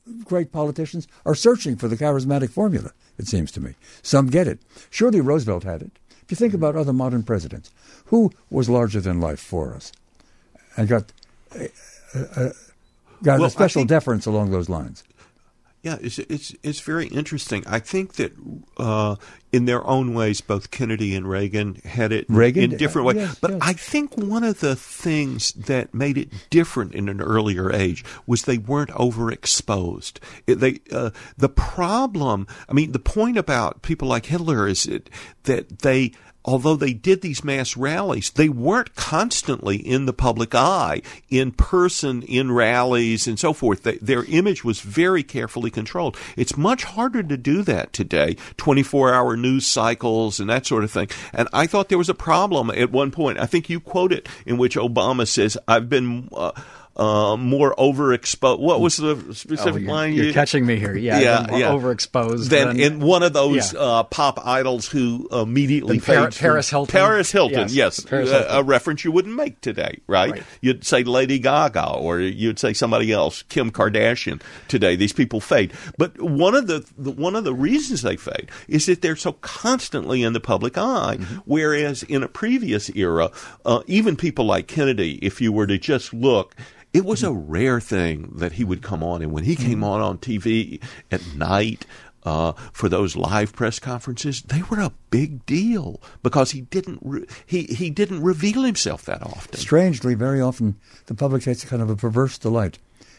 S2: great politicians are searching for the charismatic formula, it seems to me. Some get it. Surely Roosevelt had it. If you think about other modern presidents, who was larger than life for us and got, uh, uh, got
S4: well,
S2: a special
S4: think,
S2: deference along those lines?
S4: Yeah, it's it's it's very interesting. I think that uh, in their own ways, both Kennedy and Reagan had it
S2: Reagan,
S4: in different
S2: uh,
S4: ways.
S2: yes,
S4: but
S2: yes.
S4: I think one of the things that made it different in an earlier age was they weren't overexposed. It, they uh, the problem. I mean, the point about people like Hitler is it, that they. Although they did these mass rallies, they weren't constantly in the public eye, in person, in rallies, and so forth. They, their image was very carefully controlled. It's much harder to do that today, twenty-four hour news cycles and that sort of thing. And I thought there was a problem at one point. I think you quote it, in which Obama says, I've been... Uh, Uh, more overexposed. What was the specific
S3: oh, you're,
S4: line?
S3: You're
S4: you,
S3: catching me here. Yeah,
S4: yeah,
S3: more
S4: yeah.
S3: overexposed
S4: Than
S3: than
S4: in one of those
S3: yeah.
S4: uh, pop idols who immediately
S3: Par-
S4: fades
S3: Paris
S4: from,
S3: Hilton.
S4: Paris Hilton,
S3: Yes,
S4: yes,
S3: Paris
S4: uh,
S3: Hilton.
S4: a reference you wouldn't make today, right?
S3: Right.
S4: You'd say Lady Gaga, or you'd say somebody else, Kim Kardashian. Today, these people fade. But one of the, the one of the reasons they fade is that they're so constantly in the public eye. Mm-hmm. Whereas in a previous era, uh, even people like Kennedy, if you were to just look. It was a rare thing that he would come on, and when he came on on T V at night uh, for those live press conferences, they were a big deal because he didn't re- he he didn't reveal himself that often.
S2: Strangely, very often the public takes a kind of a perverse delight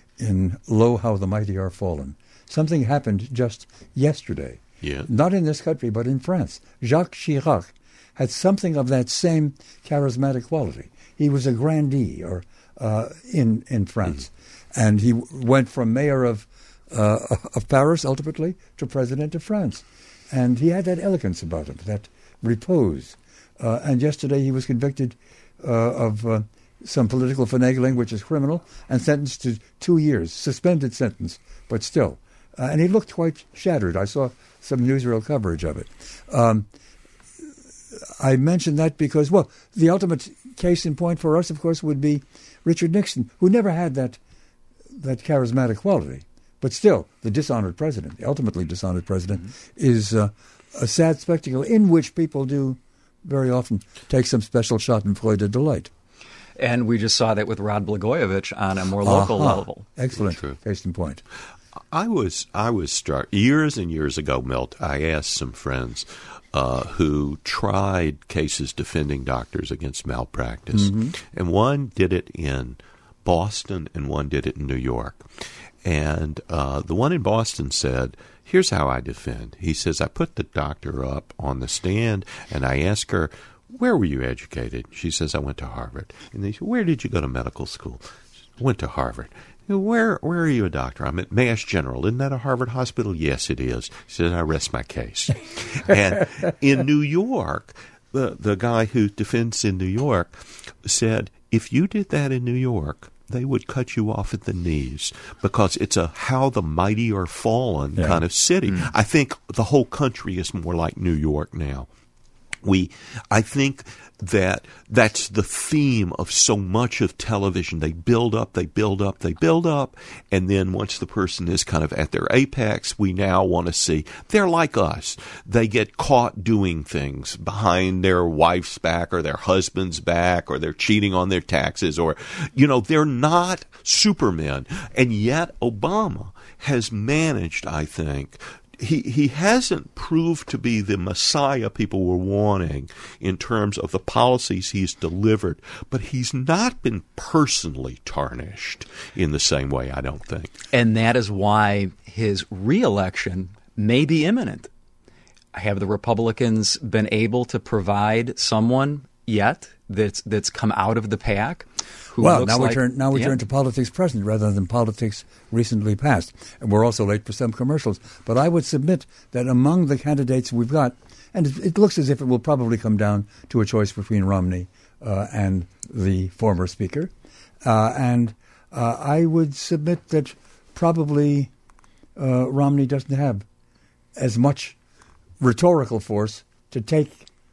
S2: in "Lo, how the mighty are fallen." Something happened just yesterday,
S4: Yeah.
S2: not in this country but in France. Jacques Chirac had something of that same charismatic quality. He was a grandee, or Uh, in in France, mm-hmm. and he w- went from mayor of uh, of Paris ultimately to president of France, and he had that elegance about him, that repose. Uh, and yesterday he was convicted uh, of uh, some political finagling, which is criminal, and sentenced to two years, suspended sentence, but still. Uh, and he looked quite shattered. I saw some newsreel coverage of it. Um, I mention that because, well, the ultimate case in point for us, of course, would be Richard Nixon, who never had that that charismatic quality. But still, the dishonored president, the ultimately dishonored president, mm-hmm. is uh, a sad spectacle in which people do very often take some special Schadenfreude delight.
S3: And we just saw that with Rod Blagojevich on a more local
S2: Aha.
S3: level.
S2: Excellent.
S4: True.
S2: Case in point.
S4: I was I was struck years and years ago, Milt. I asked some friends uh, who tried cases defending doctors against malpractice, mm-hmm. and one did it in Boston and one did it in New York. And uh, the one in Boston said, "Here's how I defend." He says, "I put the doctor up on the stand and I ask her, 'Where were you educated?' She says, 'I went to Harvard.' And they said, 'Where did you go to medical school?' She said, 'Went to Harvard.' Where where are you a doctor?' 'I'm at Mass General.' 'Isn't that a Harvard hospital?' 'Yes, it is.' He said, 'I rest my case.' And in New York, the, the guy who defends in New York said, if you did that in New York, they would cut you off at the knees because it's a how the mighty are fallen yeah. kind of city. Mm. I think the whole country is more like New York now. We, I think that that's the theme of so much of television. They build up, they build up, they build up, and then once the person is kind of at their apex, we now want to see they're like us. They get caught doing things behind their wife's back or their husband's back, or they're cheating on their taxes, or, you know, they're not supermen. And yet Obama has managed, I think, He he hasn't proved to be the Messiah people were wanting in terms of the policies he's delivered, but he's not been personally tarnished in the same way, I don't think.
S3: And that is why his reelection may be imminent. Have the Republicans been able to provide someone yet that's that's come out of the pack? Who
S2: well,
S3: looks
S2: now we
S3: like,
S2: turn now we
S3: yeah.
S2: turn to politics present rather than politics recently past, and we're also late for some commercials. But I would submit that among the candidates we've got, and it, it looks as if it will probably come down to a choice between Romney uh, and the former speaker, uh, and uh, I would submit that probably uh, Romney doesn't have as much rhetorical force to take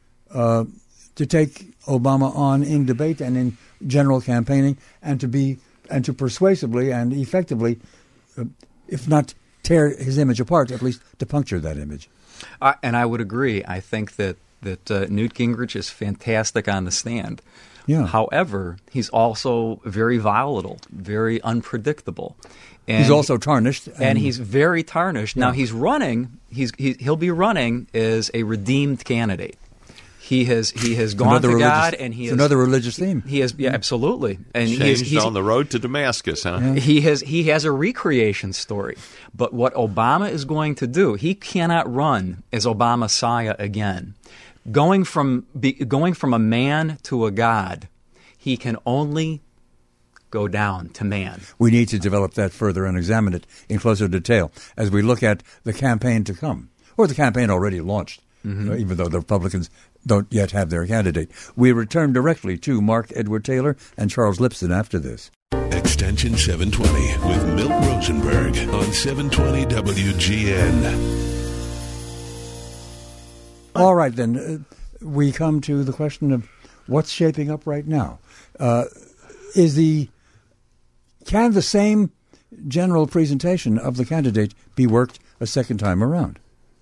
S2: uh, to take Obama on in debate and in general campaigning, and to be and to persuasively and effectively uh, if not tear his image apart, at least to puncture that image.
S3: Uh, and I would agree. I think that, that uh, Newt Gingrich is fantastic on the stand.
S2: Yeah.
S3: However, he's also very volatile, very unpredictable. And
S2: he's also tarnished.
S3: And, and he's very tarnished. Yeah. Now, he's running, he's, he, he'll be running as a redeemed candidate. He has he has gone to God, and he
S2: it's
S3: has
S2: another religious theme.
S3: He has yeah, absolutely, and
S4: Changed
S3: he is, he's
S4: on the road to Damascus, huh?
S2: Yeah.
S3: He has he has a recreation story. But what Obama is going to do, he cannot run as Obama-Messiah again. Going from be, going from a man to a God, he can only go down to man.
S2: We need to develop that further and examine it in closer detail as we look at the campaign to come, or the campaign already launched, mm-hmm. uh, even though the Republicans don't yet have their candidate. We return directly to Mark Edward Taylor and Charles Lipson after this.
S1: Extension seven twenty with Milt Rosenberg on seven twenty W G N.
S2: All right, then. Uh, we come to the question of what's shaping up right now. Uh, is the can the same general presentation of the candidate be worked a second time around?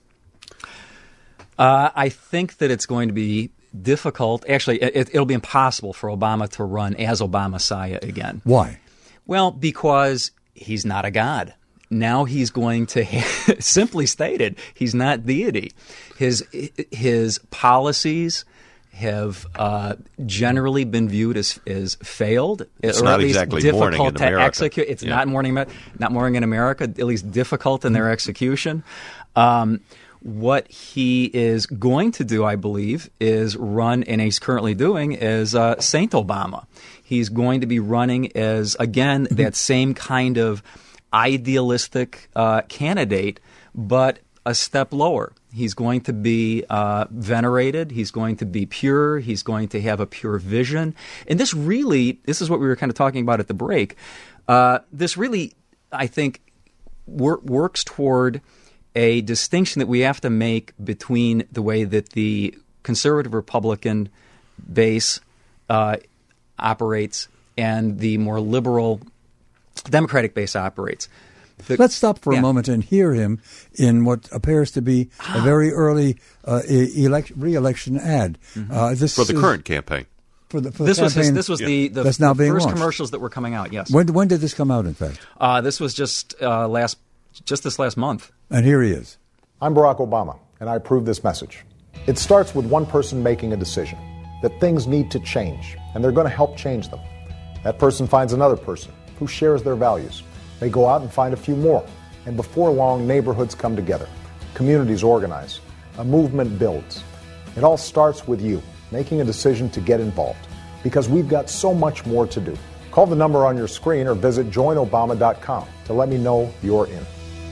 S3: Uh, I think that it's going to be difficult. Actually, it, it'll be impossible for Obama to run as Obama-Messiah again.
S2: Why?
S3: Well, because he's not a god. Now he's going to, ha- simply stated, he's not deity. His his policies have uh, generally been viewed as as failed.
S4: It's
S3: or
S4: not
S3: at least
S4: exactly
S3: difficult
S4: morning in
S3: to
S4: America.
S3: execute. It's
S4: yeah.
S3: not morning, not morning in America. At least difficult in their execution. Um, What he is going to do, I believe, is run, and he's currently doing, as uh, Saint Obama. He's going to be running as, again, that same kind of idealistic uh, candidate, but a step lower. He's going to be uh, venerated. He's going to be pure. He's going to have a pure vision. And this really, this is what we were kind of talking about at the break. Uh, this really, I think, wor- works toward a distinction that we have to make between the way that the conservative Republican base uh, operates and the more liberal Democratic base operates. The,
S2: Let's stop for
S3: yeah.
S2: a moment and hear him in what appears to be a very early uh, elect- re-election ad.
S3: Mm-hmm.
S2: Uh, this
S4: For the
S2: is,
S4: current campaign.
S2: For the, for
S3: this
S2: the
S3: was his,
S2: campaign
S3: this was yeah. the, the,
S2: that's now
S3: the
S2: being
S3: first
S2: launched.
S3: commercials that were coming out. Yes.
S2: When when did this come out? In fact,
S3: uh, this was just uh, last just this last month.
S2: And here he is.
S5: I'm Barack Obama, and I approve this message. It starts with one person making a decision that things need to change, and they're going to help change them. That person finds another person who shares their values. They go out and find a few more, and before long, neighborhoods come together, communities organize, a movement builds. It all starts with you making a decision to get involved, because we've got so much more to do. Call the number on your screen or visit join obama dot com to let me know you're in.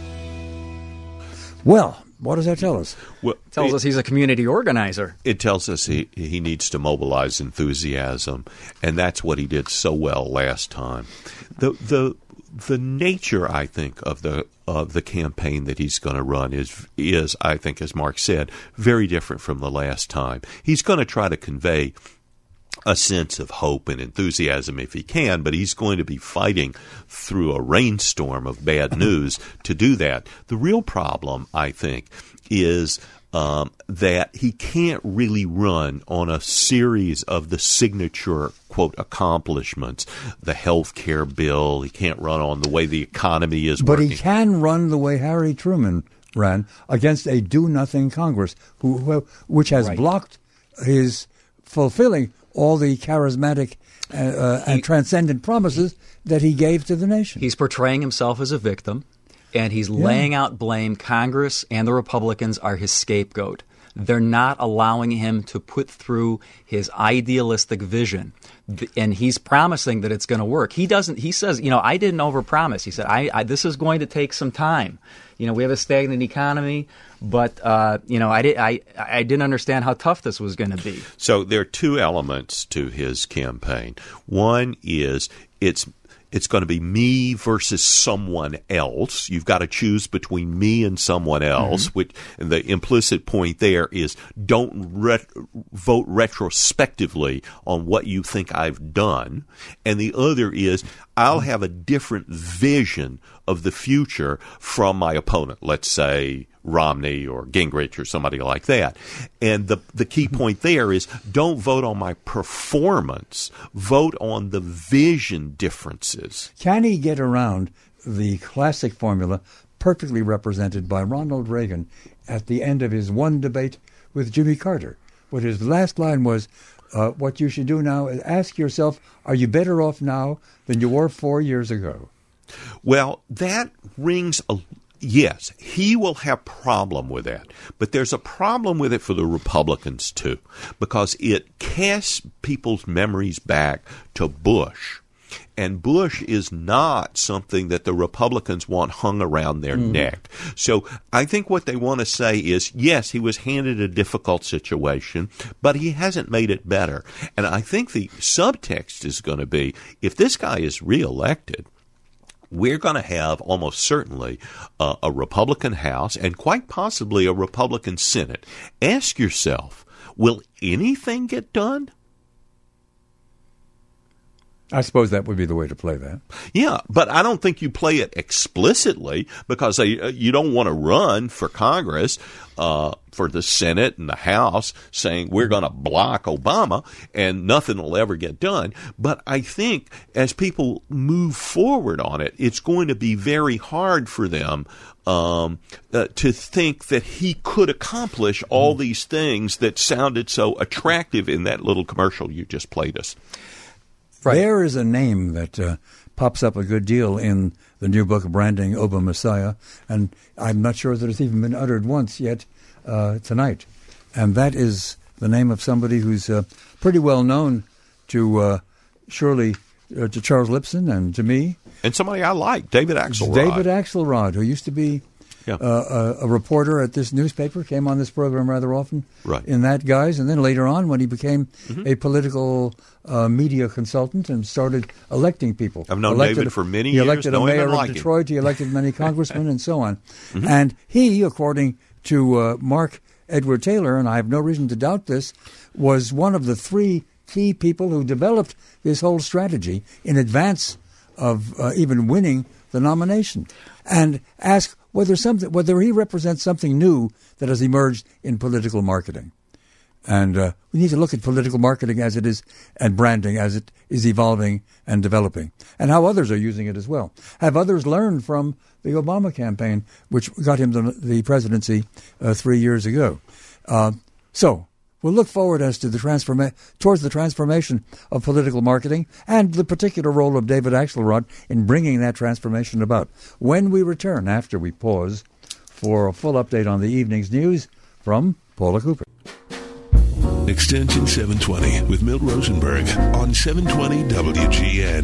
S2: Well, what does that tell us?
S4: Well,
S3: It tells
S4: it,
S3: us he's a community organizer.
S4: It tells us he, he needs to mobilize enthusiasm, and that's what he did so well last time. The the the nature, I think, of the of the campaign that he's going to run is is, I think, as Mark said, very different from the last time. He's going to try to convey a sense of hope and enthusiasm if he can, but he's going to be fighting through a rainstorm of bad news to do that. The real problem, I think, is um, that he can't really run on a series of the signature, quote, accomplishments, the health care bill. He can't run on the way the economy is
S2: But
S4: working.
S2: he can run the way Harry Truman ran against a do-nothing Congress, who, who which has
S3: Right.
S2: blocked his fulfilling all the charismatic uh, uh, and transcendent promises that he gave to the nation.
S3: He's portraying himself as a victim, and he's laying out blame. Congress and the Republicans are his scapegoat. They're not allowing him to put through his idealistic vision, and he's promising that it's going to work. He doesn't. He says, you know, I didn't overpromise. He said, I, I this is going to take some time. You know, we have a stagnant economy, but uh, you know, I did. I I didn't understand how tough this was going to be.
S4: So there are two elements to his campaign. One is it's it's going to be me versus someone else. You've got to choose between me and someone else, mm-hmm. which the implicit point there is don't ret- vote retrospectively on what you think I've done. And the other is I'll have a different vision of the future from my opponent, let's say Romney or Gingrich or somebody like that. And the the key point there is don't vote on my performance, vote on the vision differences.
S2: Can he get around the classic formula perfectly represented by Ronald Reagan at the end of his one debate with Jimmy Carter? What his last line was, uh, what you should do now is ask yourself, are you better off now than you were four years ago?
S4: Well, that rings a Yes, he will have problem with that, but there's a problem with it for the Republicans too, because it casts people's memories back to Bush, and Bush is not something that the Republicans want hung around their mm. neck. So I think what they want to say is, yes, he was handed a difficult situation, but he hasn't made it better. And I think the subtext is going to be, if this guy is reelected, we're going to have almost certainly uh, a Republican House and quite possibly a Republican Senate. Ask yourself, will anything get done?
S2: I suppose that would be the way to play that.
S4: Yeah, but I don't think you play it explicitly because they, uh, you don't want to run for Congress, uh, for the Senate and the House saying we're going to block Obama and nothing will ever get done. But I think as people move forward on it, it's going to be very hard for them um, uh, to think that he could accomplish all these things that sounded so attractive in that little commercial you just played us.
S2: Right. There is a name that uh, pops up a good deal in the new book, Branding Obama Messiah, and I'm not sure that it's even been uttered once yet uh, tonight. And that is the name of somebody who's uh, pretty well known to uh, surely uh, to Charles Lipson and to me.
S4: And somebody I like, David Axelrod.
S2: David Axelrod, who used to be yeah. uh, a, a reporter at this newspaper, came on this program rather often
S4: right.
S2: in that guise. And then later on, when he became mm-hmm. a political uh, media consultant and started electing people.
S4: I've known
S2: elected,
S4: David for many
S2: he
S4: years.
S2: He elected
S4: a
S2: mayor of
S4: like
S2: Detroit.
S4: him.
S2: He elected many congressmen and so on.
S4: Mm-hmm.
S2: And he, according to uh, Mark Edward Taylor, and I have no reason to doubt this, was one of the three key people who developed this whole strategy in advance of uh, even winning the nomination, and ask whether something, whether he represents something new that has emerged in political marketing. And uh, we need to look at political marketing as it is and branding as it is evolving and developing, and how others are using it as well. Have others learned from the Obama campaign, which got him the, the presidency uh, three years ago? Uh, so we'll look forward as to the transforma- towards the transformation of political marketing and the particular role of David Axelrod in bringing that transformation about. When we return, after we pause for a full update on the evening's news from Paula Cooper.
S1: Extension seven twenty with Milt Rosenberg on seven twenty W G N.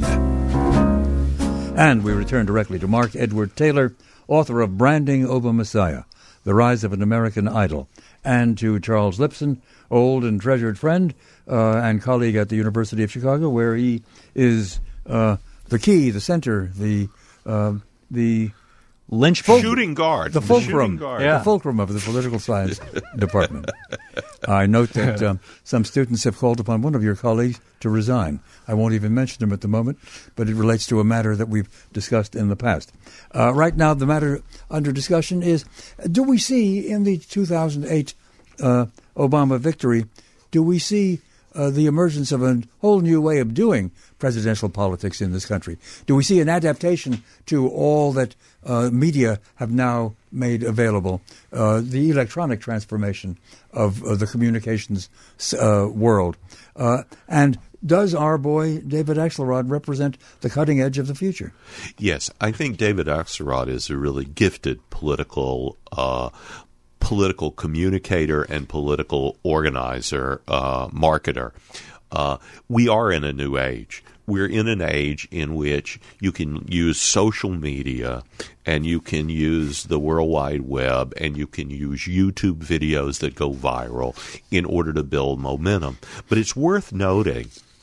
S2: And we return directly to Mark Edward Taylor, author of Branding Obama Messiah, The Rise of an American Idol, and to Charles Lipson, old and treasured friend uh, and colleague at the University of Chicago, where he is uh, the key, the center, the uh, the
S3: linchpin,
S4: shooting guard,
S2: the fulcrum,
S4: guard.
S2: Yeah. the fulcrum of the political science department. I note that um, some students have called upon one of your colleagues to resign. I won't even mention him at the moment, but it relates to a matter that we've discussed in the past. Uh, right now, the matter under discussion is, do we see in the two thousand eight uh, Obama victory, do we see uh, the emergence of a whole new way of doing presidential politics in this country? Do we see an adaptation to all that uh, media have now made available, uh, the electronic transformation of uh, the communications uh, world? Uh, and does our boy David Axelrod represent the cutting edge of the future?
S4: Yes, I think David Axelrod is a really gifted political uh, political communicator and political organizer, uh, marketer. Uh, we are in a new age. We're in an age in which you can use social media and you can use the World Wide Web and you can use YouTube videos that go viral in order to build momentum. But it's worth noting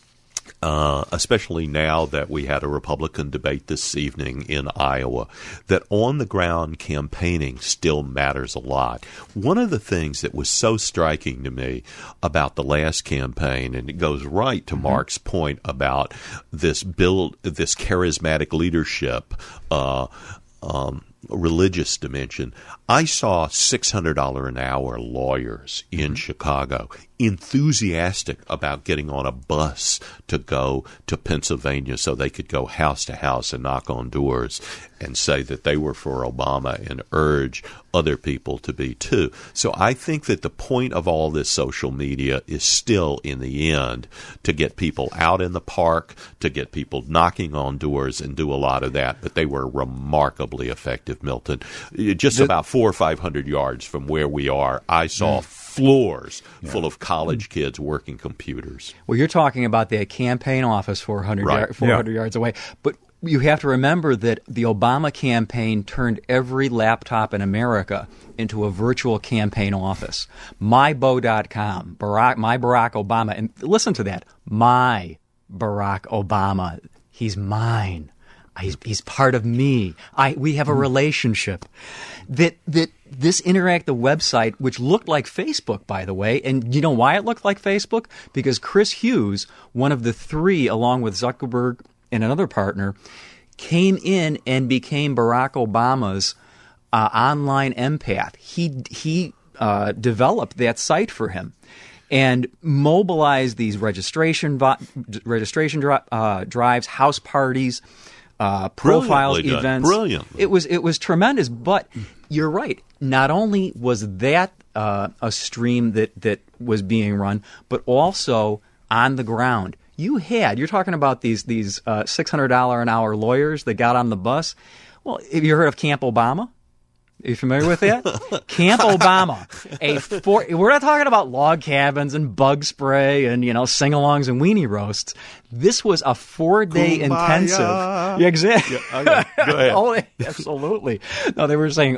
S4: Uh, especially now that we had a Republican debate this evening in Iowa, that on-the-ground campaigning still matters a lot. One of the things that was so striking to me about the last campaign, and it goes right to mm-hmm. Mark's point about this build, this charismatic leadership, uh, um, religious dimension, I saw six hundred dollars an hour lawyers in mm-hmm. Chicago enthusiastic about getting on a bus to go to Pennsylvania so they could go house to house and knock on doors and say that they were for Obama and urge other people to be too. So I think that the point of all this social media is still, in the end, to get people out in the park, to get people knocking on doors and do a lot of that. But they were remarkably effective, Milton. Just the, about four or five hundred yards from where we are, I saw mm. floors yeah. full of college kids working computers.
S3: Well, you're talking about the campaign office four hundred,
S4: right.
S3: yard, four hundred
S2: yeah.
S3: yards away. But you have to remember that the Obama campaign turned every laptop in America into a virtual campaign office. my bo dot com, Barack, my Barack Obama. And listen to that. My Barack Obama. He's mine. He's, he's part of me. I we have a relationship. That that this interactive website, which looked like Facebook, by the way, and you know why it looked like Facebook? Because Chris Hughes, one of the three, along with Zuckerberg and another partner, came in and became Barack Obama's uh, online empath. He he uh, developed that site for him and mobilized these registration vo- registration dri- uh, drives, house parties. Uh, profiles,
S4: Brilliantly
S3: events.
S4: Done. Brilliantly.
S3: It was it was tremendous. But you're right. Not only was that uh, a stream that, that was being run, but also on the ground. You had you're talking about these these uh, six hundred dollars an hour lawyers that got on the bus. Well, have you heard of Camp Obama? Are you familiar with that? Camp Obama. A four, we're not talking about log cabins and bug spray and, you know, sing-alongs and weenie roasts. This was a four-day
S4: Kumbaya.
S3: intensive. Yeah, exactly.
S4: Yeah, okay. Go ahead.
S3: Oh, absolutely. No, they were saying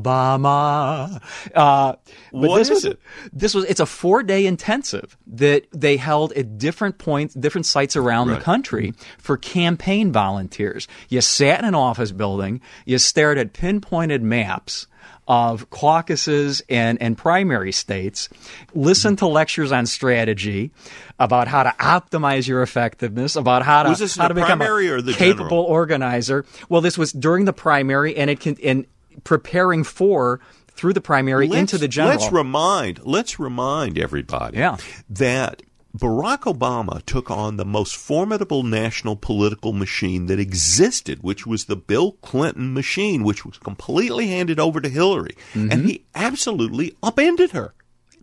S3: Obama. Uh, but
S4: what
S3: this
S4: is
S3: was,
S4: it?
S3: This was. It's a four-day intensive that they held at different points, different sites around
S4: Right.
S3: the country for campaign volunteers. You sat in an office building. You stared at pinpointed maps of caucuses and, and primary states, listen to lectures on strategy, about how to optimize your effectiveness, about how to,
S4: Was this
S3: how
S4: the
S3: to become
S4: primary
S3: a
S4: or the
S3: capable
S4: general?
S3: organizer. Well, this was during the primary, and it can in preparing for through the primary
S4: Let's-
S3: into the general.
S4: Let's remind, let's remind everybody
S3: Yeah.
S4: that Barack Obama took on the most formidable national political machine that existed, which was the Bill Clinton machine, which was completely handed over to Hillary.
S3: Mm-hmm.
S4: And he absolutely upended her.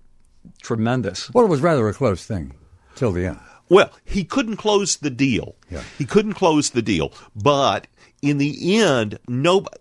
S3: Tremendous.
S2: Well, it was rather a close thing till the end.
S4: Well, he couldn't close the deal.
S2: Yeah.
S4: He couldn't close the deal. But in the end, nobody,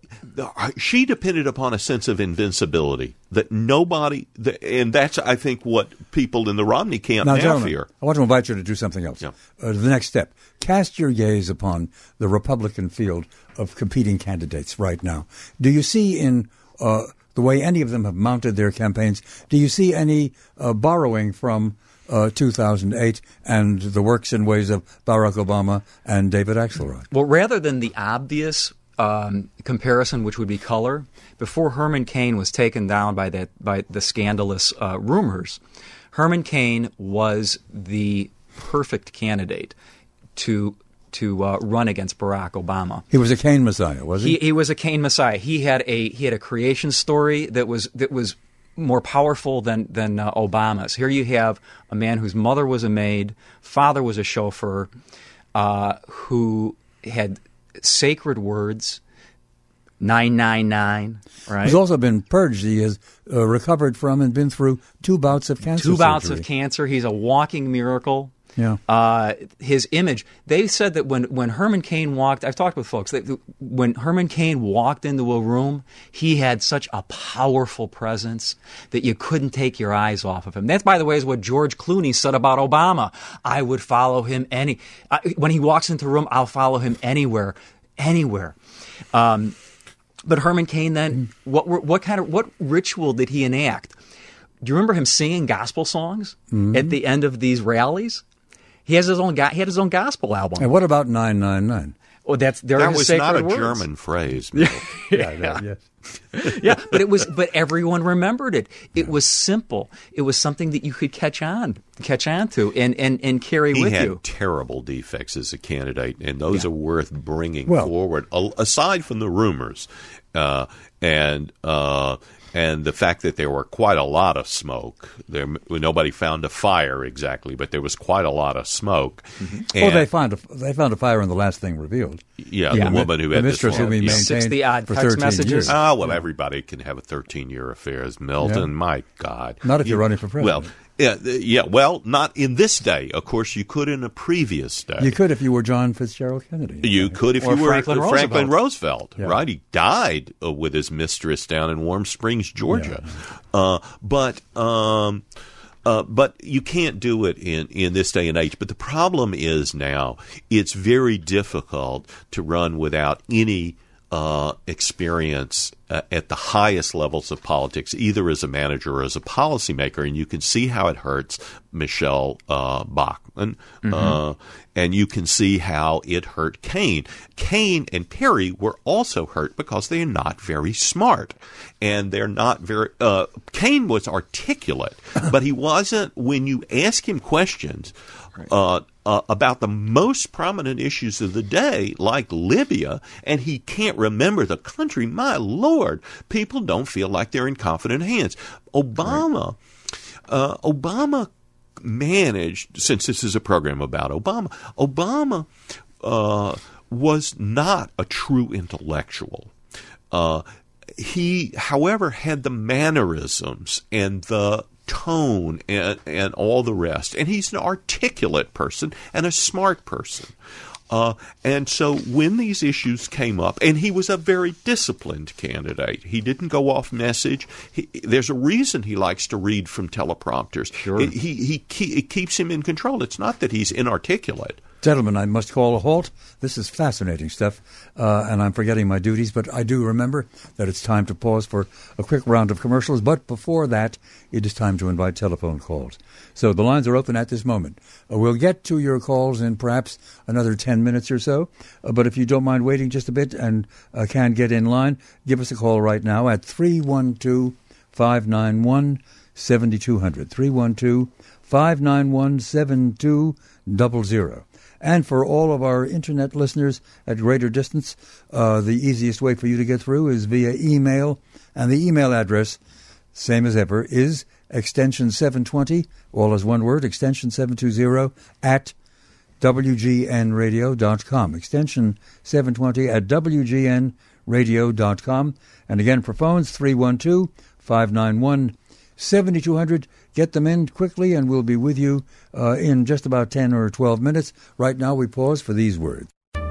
S4: she depended upon a sense of invincibility that nobody, and that's, I think, what people in the Romney camp
S2: Now,
S4: now,
S2: gentlemen,
S4: fear.
S2: I want to invite you to do something else.
S4: Yeah.
S2: Uh, the next step. Cast your gaze upon the Republican field of competing candidates right now. Do you see in uh, the way any of them have mounted their campaigns, do you see any uh, borrowing from Uh, two thousand eight and the works and ways of Barack Obama and David Axelrod?
S3: Well, rather than the obvious um, comparison, which would be color, before Herman Cain was taken down by that by the scandalous uh, rumors, Herman Cain was the perfect candidate to to uh, run against Barack Obama.
S2: He was a Cain Messiah, was he?
S3: He, he was a Cain Messiah. He had a he had a creation story that was that was. more powerful than than uh, Obama's. Here you have a man whose mother was a maid, father was a chauffeur, uh, who had sacred words, nine nine nine, right?
S2: He's also been purged. He has uh, recovered from and been through two bouts of cancer
S3: Two bouts
S2: surgery.
S3: of cancer. He's a walking miracle.
S2: Yeah.
S3: Uh, his image. They said that when, when Herman Cain walked, I've talked with folks, that when Herman Cain walked into a room, he had such a powerful presence that you couldn't take your eyes off of him. That, by the way, is what George Clooney said about Obama. I would follow him any, uh, when he walks into a room, I'll follow him anywhere, anywhere. Um, but Herman Cain then, what were, what kind of, what ritual did he enact? Do you remember him singing gospel songs mm-hmm. at the end of these rallies? He has his own. Go- he had his own gospel album.
S2: And what about nine nine nine?
S3: Oh, that's there.
S4: That
S3: his
S4: was
S3: sacred
S4: not a
S3: words.
S4: German phrase. Bill.
S2: Yeah, that, yes.
S3: Yeah, but it was. But everyone remembered it. It was simple. It was something that you could catch on, catch on to, and and, and carry
S4: He
S3: with
S4: had
S3: you.
S4: terrible defects as a candidate, and those
S3: Yeah.
S4: are worth bringing
S2: Well-
S4: forward. A- Aside from the rumors, uh, and uh, and the fact that there were quite a lot of smoke. There, nobody found a fire exactly, but there was quite a lot of smoke.
S3: Mm-hmm.
S2: Oh,
S4: And-
S2: they found a, they found a fire in the last thing revealed.
S4: Yeah,
S3: Yeah.
S4: the woman who
S2: the
S4: had
S2: mistress
S4: this
S2: who
S4: long-
S2: we
S4: yeah.
S2: maintained
S3: sixty-odd
S2: for
S3: text
S2: thirteen
S3: messages.
S2: years.
S4: Ah, well, everybody can have a thirteen-year affair, as Milton.
S2: Yeah.
S4: My God,
S2: Not if you're running for president.
S4: Well, yeah, th- yeah. Well, not in this day. Of course, you could in a previous day.
S2: You could if you were John Fitzgerald Kennedy.
S4: You could if
S3: Or
S4: you were
S3: Franklin
S4: uh, Franklin
S3: Roosevelt.
S4: Roosevelt,
S2: Yeah.
S4: right? He died uh, with his mistress down in Warm Springs, Georgia. Uh, but um, uh, but you can't do it in, in this day and age. But the problem is now it's very difficult to run without any uh, experience uh, at the highest levels of politics, either as a manager or as a policymaker. And you can see how it hurts Michelle uh, Bachmann, mm-hmm. uh, and you can see how it hurt Kaine. Kaine and Perry were also hurt because they are not very smart, and they're not very. Uh, Kaine was articulate, but he wasn't. When you ask him questions uh, uh, about the most prominent issues of the day, like Libya, and he can't remember the country, my Lord, people don't feel like they're in confident hands. Obama, uh, Obama managed, since this is a program about Obama, Obama uh, was not a true intellectual. Uh, he, however, had the mannerisms and the tone and, and all the rest. And he's an articulate person and a smart person. Uh, and so when these issues came up, and he was a very disciplined candidate. He didn't go off message. He, there's a reason he likes to read from teleprompters.
S3: Sure.
S4: It, he, he, he, it keeps him in control. It's not that he's inarticulate.
S2: Gentlemen, I must call a halt. This is fascinating stuff, uh, and I'm forgetting my duties, but I do remember that it's time to pause for a quick round of commercials. But before that, it is time to invite telephone calls. So the lines are open at this moment. Uh, we'll get to your calls in perhaps another ten minutes or so, uh, but if you don't mind waiting just a bit and uh, can get in line, give us a call right now at three one two, five nine one, seven two zero zero, three one two, five nine one, seven two zero zero. And for all of our Internet listeners at greater distance, uh, the easiest way for you to get through is via email. And the email address, same as ever, is extension seven twenty, all as one word, extension seven twenty at w g n radio dot com. Extension seven twenty at w g n radio dot com. And again, for phones, three one two, five nine one, seven two zero zero. Get them in quickly, and we'll be with you uh, in just about ten or twelve minutes. Right now, we pause for these words.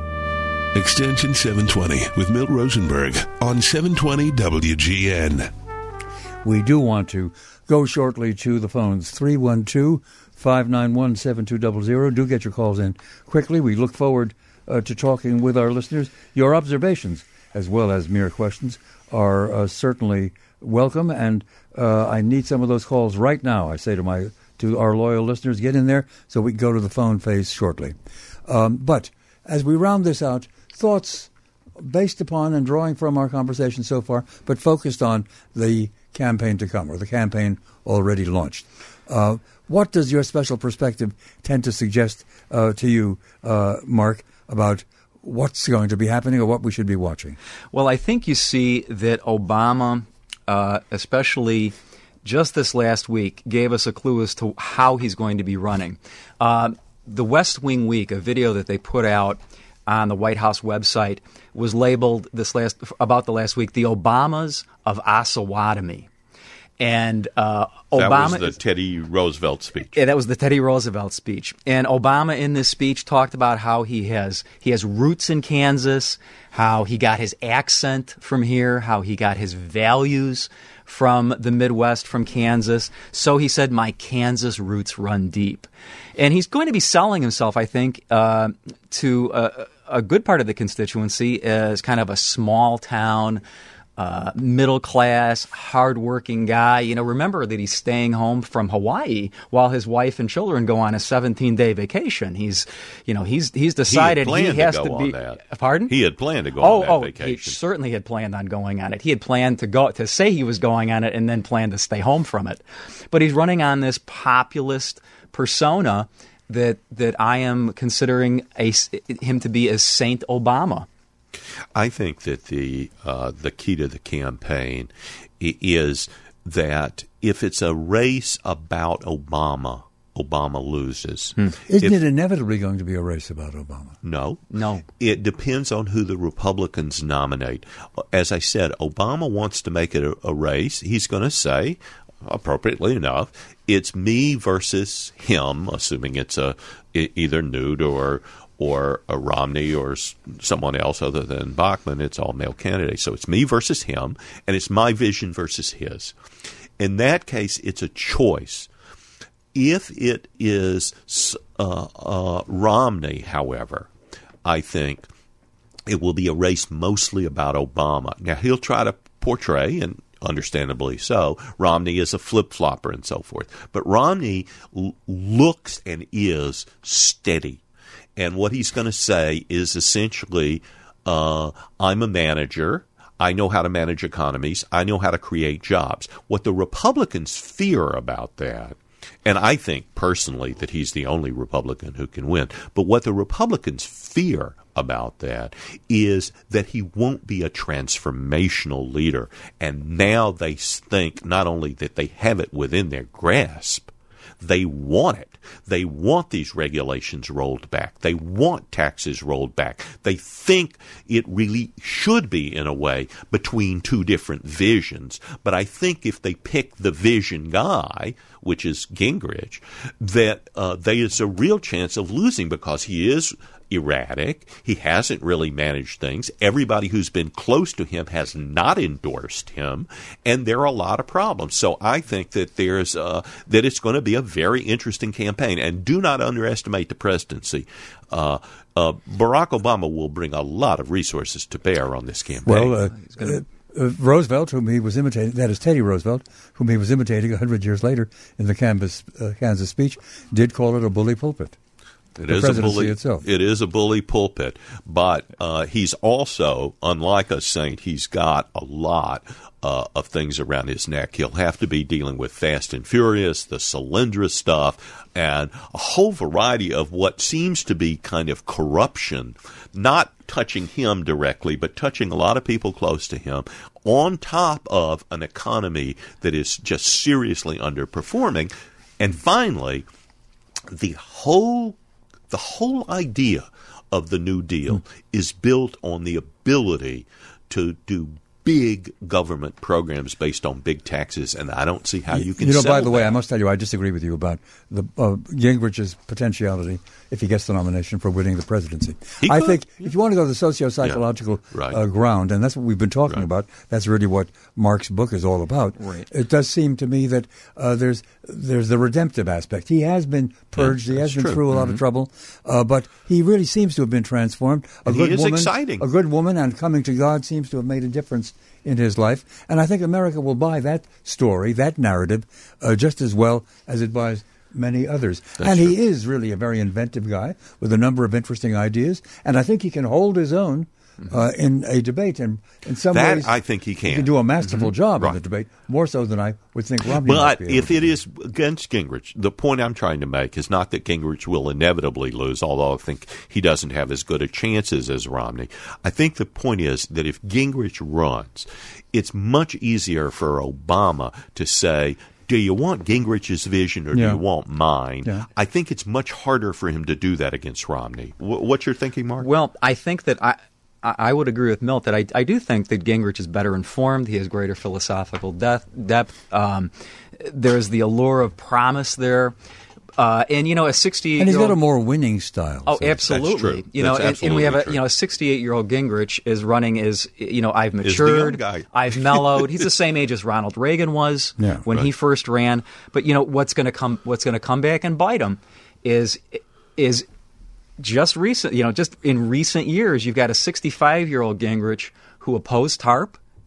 S1: Extension seven twenty with Milt Rosenberg on seven twenty W G N.
S2: We do want to go shortly to the phones, three one two, five nine one, seven two zero zero. Do get your calls in quickly. We look forward uh, to talking with our listeners. Your observations, as well as mere questions, are uh, certainly welcome, and uh, I need some of those calls right now. I say to my to our loyal listeners, get in there so we can go to the phone phase shortly. Um, but as we round this out, thoughts based upon and drawing from our conversation so far, but focused on the campaign to come, or the campaign already launched. Uh, what does your special perspective tend to suggest uh, to you, uh, Mark, about what's going to be happening or what we should be watching?
S3: Well, I think you see that Obama, uh, especially just this last week, gave us a clue as to how he's going to be running. Uh, the West Wing Week, a video that they put out on the White House website, was labeled this last about the last week, the Obamas of Osawatomie. And uh, Obama
S4: That was the Teddy Roosevelt speech.
S3: Yeah, that was the Teddy Roosevelt speech. And Obama in this speech talked about how he has he has roots in Kansas, how he got his accent from here, how he got his values from the Midwest, from Kansas. So he said, my Kansas roots run deep. And he's going to be selling himself, I think, uh, to a, a good part of the constituency as kind of a small town, uh, middle class, hardworking guy. You know, remember that he's staying home from Hawaii while his wife and children go on a seventeen day vacation. He's, you know, he's he's decided
S4: he,
S3: he has
S4: to,
S3: to be.
S4: That.
S3: Pardon?
S4: He had planned to go
S3: oh,
S4: on that
S3: oh,
S4: vacation.
S3: He certainly had planned on going on it. He had planned to go to say he was going on it and then planned to stay home from it. But he's running on this populist persona that that I am considering a, him to be as Saint Obama.
S4: I think that the uh, the key to the campaign is that if it's a race about Obama, Obama loses.
S2: Hmm. Isn't
S4: if,
S2: it inevitably going to be a race about Obama?
S4: No.
S3: No.
S4: It depends on who the Republicans nominate. As I said, Obama wants to make it a, a race. He's going to say, appropriately enough, it's me versus him, assuming it's a either Newt or or a Romney or someone else other than Bachmann. It's all male candidates. So it's me versus him, and it's my vision versus his. In that case, it's a choice. If it is uh, uh, Romney, however, I think it will be a race mostly about Obama. Now, he'll try to portray, and understandably so, Romney is a flip-flopper and so forth. But Romney l- looks and is steady. And what he's going to say is essentially, uh, I'm a manager. I know how to manage economies. I know how to create jobs. What the Republicans fear about that, and I think personally that he's the only Republican who can win, but what the Republicans fear about that is that he won't be a transformational leader. And now they think not only that they have it within their grasp, they want it. They want these regulations rolled back. They want taxes rolled back. They think it really should be, in a way, between two different visions. But I think if they pick the vision guy, which is Gingrich, that uh, there's a real chance of losing because he is erratic. He hasn't really managed things. Everybody who's been close to him has not endorsed him, and there are a lot of problems. So I think that there's uh, that it's going to be a very interesting campaign. And do not underestimate the presidency. Uh, uh, Barack Obama will bring a lot of resources to bear on this campaign.
S2: Well, uh, uh, uh, Roosevelt, whom he was imitating, that is Teddy Roosevelt, whom he was imitating a hundred years later in the Kansas, uh, Kansas speech, did call it a bully pulpit.
S4: It
S2: the
S4: is a bully.
S2: Itself.
S4: It is a bully pulpit, but uh, he's also, unlike a saint, he's got a lot uh, of things around his neck. He'll have to be dealing with Fast and Furious, the Solyndra stuff, and a whole variety of what seems to be kind of corruption, not touching him directly, but touching a lot of people close to him, on top of an economy that is just seriously underperforming. And finally, the whole The whole idea of the New Deal mm. is built on the ability to do big government programs based on big taxes, and I don't see how you can.
S2: You know, by the
S4: that.
S2: way, I must tell you, I disagree with you about the uh, Gingrich's potentiality if he gets the nomination for winning the presidency.
S4: He
S2: I
S4: could.
S2: think if you want to go the socio-psychological
S4: yeah. right.
S2: uh, ground, and that's what we've been talking
S4: right.
S2: about, that's really what Mark's book is all about.
S3: Right.
S2: It does seem to me that uh, there's there's the redemptive aspect. He has been purged.
S4: Yeah,
S2: he has been
S4: true.
S2: through a lot
S4: mm-hmm.
S2: of trouble, uh, but he really seems to have been transformed. A
S4: and
S2: good
S4: he is
S2: woman,
S4: exciting.
S2: A good woman and coming to God seems to have made a difference in his life. And I think America will buy that story, that narrative, uh, just as well as it buys many others.
S4: That's
S2: and
S4: true.
S2: he is really a very inventive guy with a number of interesting ideas. And I think he can hold his own uh, in a debate. And in some
S4: that
S2: ways,
S4: I think he can.
S2: He can do a masterful
S4: mm-hmm.
S2: job
S4: right.
S2: in the debate, more so than I would think Romney might
S4: But
S2: be able
S4: if
S2: to
S4: it
S2: do.
S4: is against Gingrich, the point I'm trying to make is not that Gingrich will inevitably lose, although I think he doesn't have as good a chances as Romney. I think the point is that if Gingrich runs, it's much easier for Obama to say, do you want Gingrich's vision or
S2: Yeah.
S4: do you want mine?
S2: Yeah.
S4: I think it's much harder for him to do that against Romney. W- what's your thinking, Mark?
S3: Well, I think that I I would agree with Milt that I, I do think that Gingrich is better informed. He has greater philosophical depth. depth. Um, there's the allure of promise there. Uh, and, you know, a sixty-eight-year-old...
S2: And he's got a more winning style.
S3: Oh,
S2: so.
S3: absolutely.
S4: That's true.
S3: You know,
S4: That's
S3: and, and we have a
S4: absolutely
S3: you know a sixty-eight-year-old Gingrich is running as you know I've
S4: the
S3: matured,
S4: young guy.
S3: I've mellowed. He's the same age as Ronald Reagan was
S2: Yeah,
S3: when he
S4: right.
S3: first ran. But you know what's going to come what's going to come back and bite him is is just recent. You know, just in recent years, you've got a sixty-five-year-old Gingrich who opposed TARP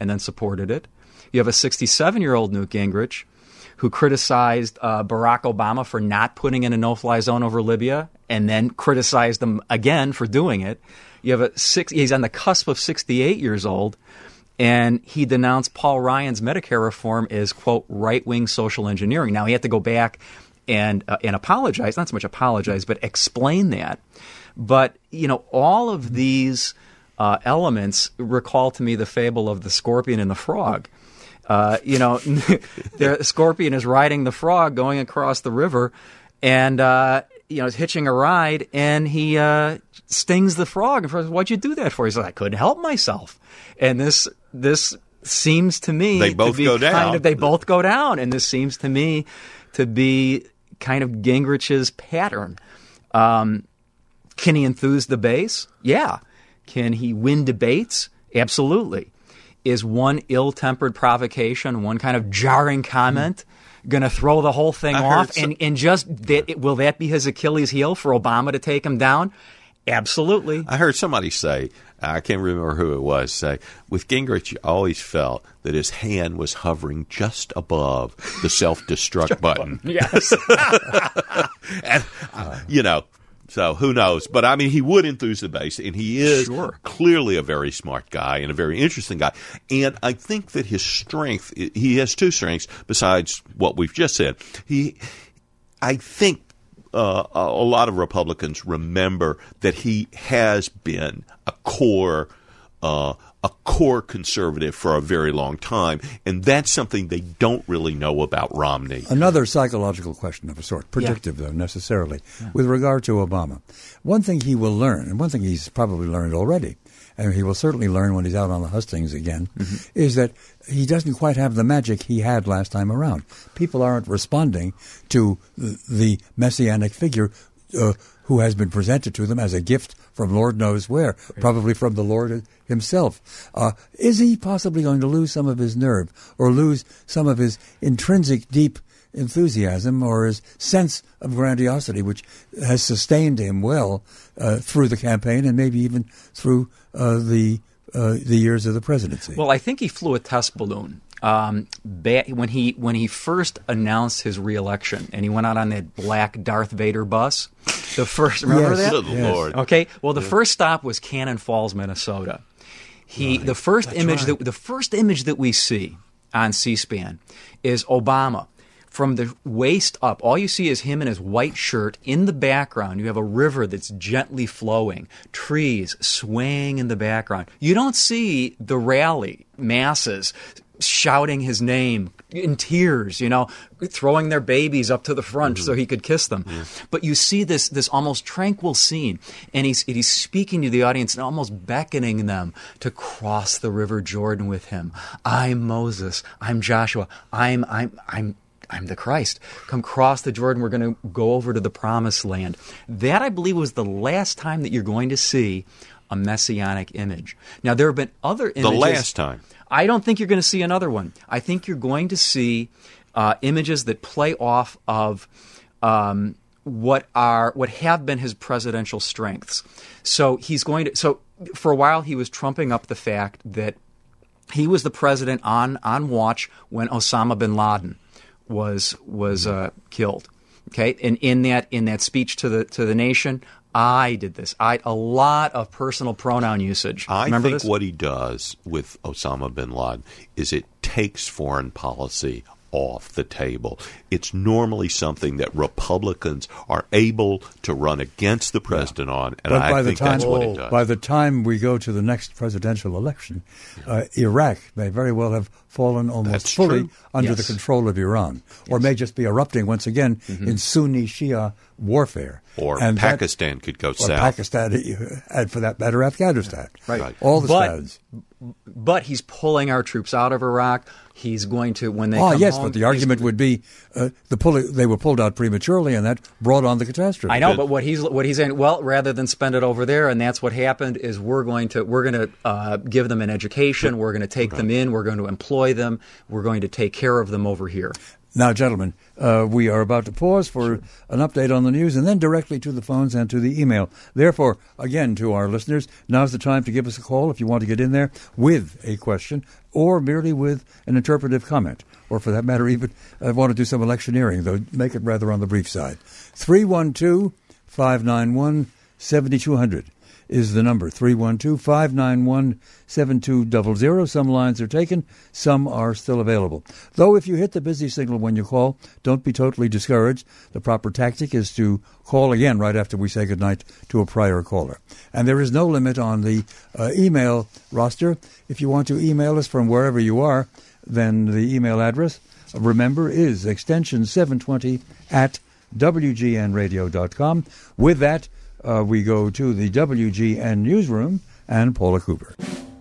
S3: and then supported it. You have a sixty-seven-year-old Newt Gingrich who criticized uh, Barack Obama for not putting in a no-fly zone over Libya and then criticized him again for doing it. You have a six, he's on the cusp of sixty-eight years old, and he denounced Paul Ryan's Medicare reform as, quote, right-wing social engineering. Now, he had to go back and uh, and apologize, not so much apologize, but explain that. But, you know, all of these uh, elements recall to me the fable of the scorpion and the frog. Uh, you know, the scorpion is riding the frog going across the river and, uh, you know, is hitching a ride, and he uh, stings the frog. And says, what'd you do that for? He says, I couldn't help myself. And this this seems to me
S4: they both
S3: to be
S4: go
S3: kind
S4: down.
S3: Of, they both go down. And this seems to me to be kind of Gingrich's pattern. Um, can he enthuse the base? Yeah. Can he win debates? Absolutely. Is one ill-tempered provocation, one kind of jarring comment, going to throw the whole thing
S4: I
S3: off?
S4: some-
S3: and, and just that, will that be his Achilles heel for Obama to take him down? Absolutely.
S4: I heard somebody say, I can't remember who it was, say, with Gingrich, you always felt that his hand was hovering just above the self-destruct button.
S3: Yes.
S4: And, uh, you know, so who knows? But, I mean, he would enthuse the base, and he is
S3: Sure.
S4: clearly a very smart guy and a very interesting guy. And I think that his strength, he has two strengths besides what we've just said. He, I think uh, a a lot of Republicans remember that he has been a core uh, a core conservative for a very long time, and that's something they don't really know about Romney.
S2: Another psychological question of a sort, predictive though necessarily, yeah. with regard to Obama. One thing he will learn, and one thing he's probably learned already, and he will certainly learn when he's out on the hustings again, mm-hmm. is that he doesn't quite have the magic he had last time around. People aren't responding to the, the messianic figure uh, who has been presented to them as a gift from Lord knows where, right. probably from the Lord himself. Uh, is he possibly going to lose some of his nerve or lose some of his intrinsic deep enthusiasm or his sense of grandiosity, which has sustained him well uh, through the campaign and maybe even through uh, the uh, the years of the presidency?
S3: Well, I think he flew a test balloon. Um, ba- when he when he first announced his reelection, and he went out on that black Darth Vader bus, the first remember
S2: yes.
S3: that?
S4: Good
S2: yes.
S4: Lord!
S3: Okay, well, the
S4: yeah.
S3: first stop was Cannon Falls, Minnesota. He
S2: right.
S3: the first
S2: That's
S3: image
S2: right.
S3: that the first image that we see on C-SPAN is Obama. From the waist up, all you see is him in his white shirt. In the background, you have a river that's gently flowing, trees swaying in the background. You don't see the rally masses shouting his name in tears, you know, throwing their babies up to the front mm-hmm. so he could kiss them. Yeah. But you see this this almost tranquil scene, and he's he's speaking to the audience and almost beckoning them to cross the River Jordan with him. I'm Moses. I'm Joshua. I'm I'm I'm I'm the Christ. Come cross the Jordan. We're going to go over to the Promised Land. That, I believe, was the last time that you're going to see a messianic image. Now, there have been other images.
S4: The last time.
S3: I don't think you're going to see another one. I think you're going to see uh, images that play off of um, what are what have been his presidential strengths. So he's going to. So for a while, he was trumping up the fact that he was the president on on watch when Osama bin Laden was was uh, killed. Okay, and in that in that speech to the to the nation, I did this. I a lot of personal pronoun usage.
S4: I
S3: Remember
S4: think
S3: this?
S4: what he does with Osama bin Laden is it takes foreign policy off the table. It's normally something that Republicans are able to run against the president yeah. on, and
S2: but
S4: I
S2: by
S4: think
S2: the time,
S4: that's what it does.
S2: By the time we go to the next presidential election, uh, Iraq may very well have fallen almost
S4: That's
S2: fully
S4: true.
S2: under
S3: Yes.
S2: the control of Iran, or
S3: Yes.
S2: may just be erupting once again mm-hmm. in Sunni-Shia warfare.
S4: Or
S2: and
S4: Pakistan
S2: that,
S4: could go
S2: or
S4: south.
S2: Pakistan, and for that matter, Afghanistan.
S3: Right.
S4: Right.
S2: All the
S3: But-
S2: stands.
S3: But he's pulling our troops out of Iraq. He's going to, when they
S2: Oh,
S3: come
S2: yes,
S3: home,
S2: but the
S3: he's-
S2: argument would be uh, the pull- they were pulled out prematurely, and that brought on the catastrophe.
S3: I know, but what he's what he's saying, well, rather than spend it over there, and that's what happened, is we're going to we're going to uh, give them an education. We're going to take them in. We're going to employ them. We're going to take care of them over here.
S2: Now, gentlemen, uh, we are about to pause for an update on the news and then directly to the phones and to the email. Therefore, again, to our listeners, now's the time to give us a call if you want to get in there with a question or merely with an interpretive comment, or for that matter, even uh, want to do some electioneering, though make it rather on the brief side. three one two, five nine one, seven two zero zero is the number, three one two, five nine one, seven two zero zero. Some lines are taken, some are still available. Though if you hit the busy signal when you call, don't be totally discouraged. The proper tactic is to call again right after we say goodnight to a prior caller. And there is no limit on the uh, email roster. If you want to email us from wherever you are, then the email address, remember, is extension seven twenty at w g n radio dot com. With that, Uh, we go to the W G N newsroom and Paula Cooper.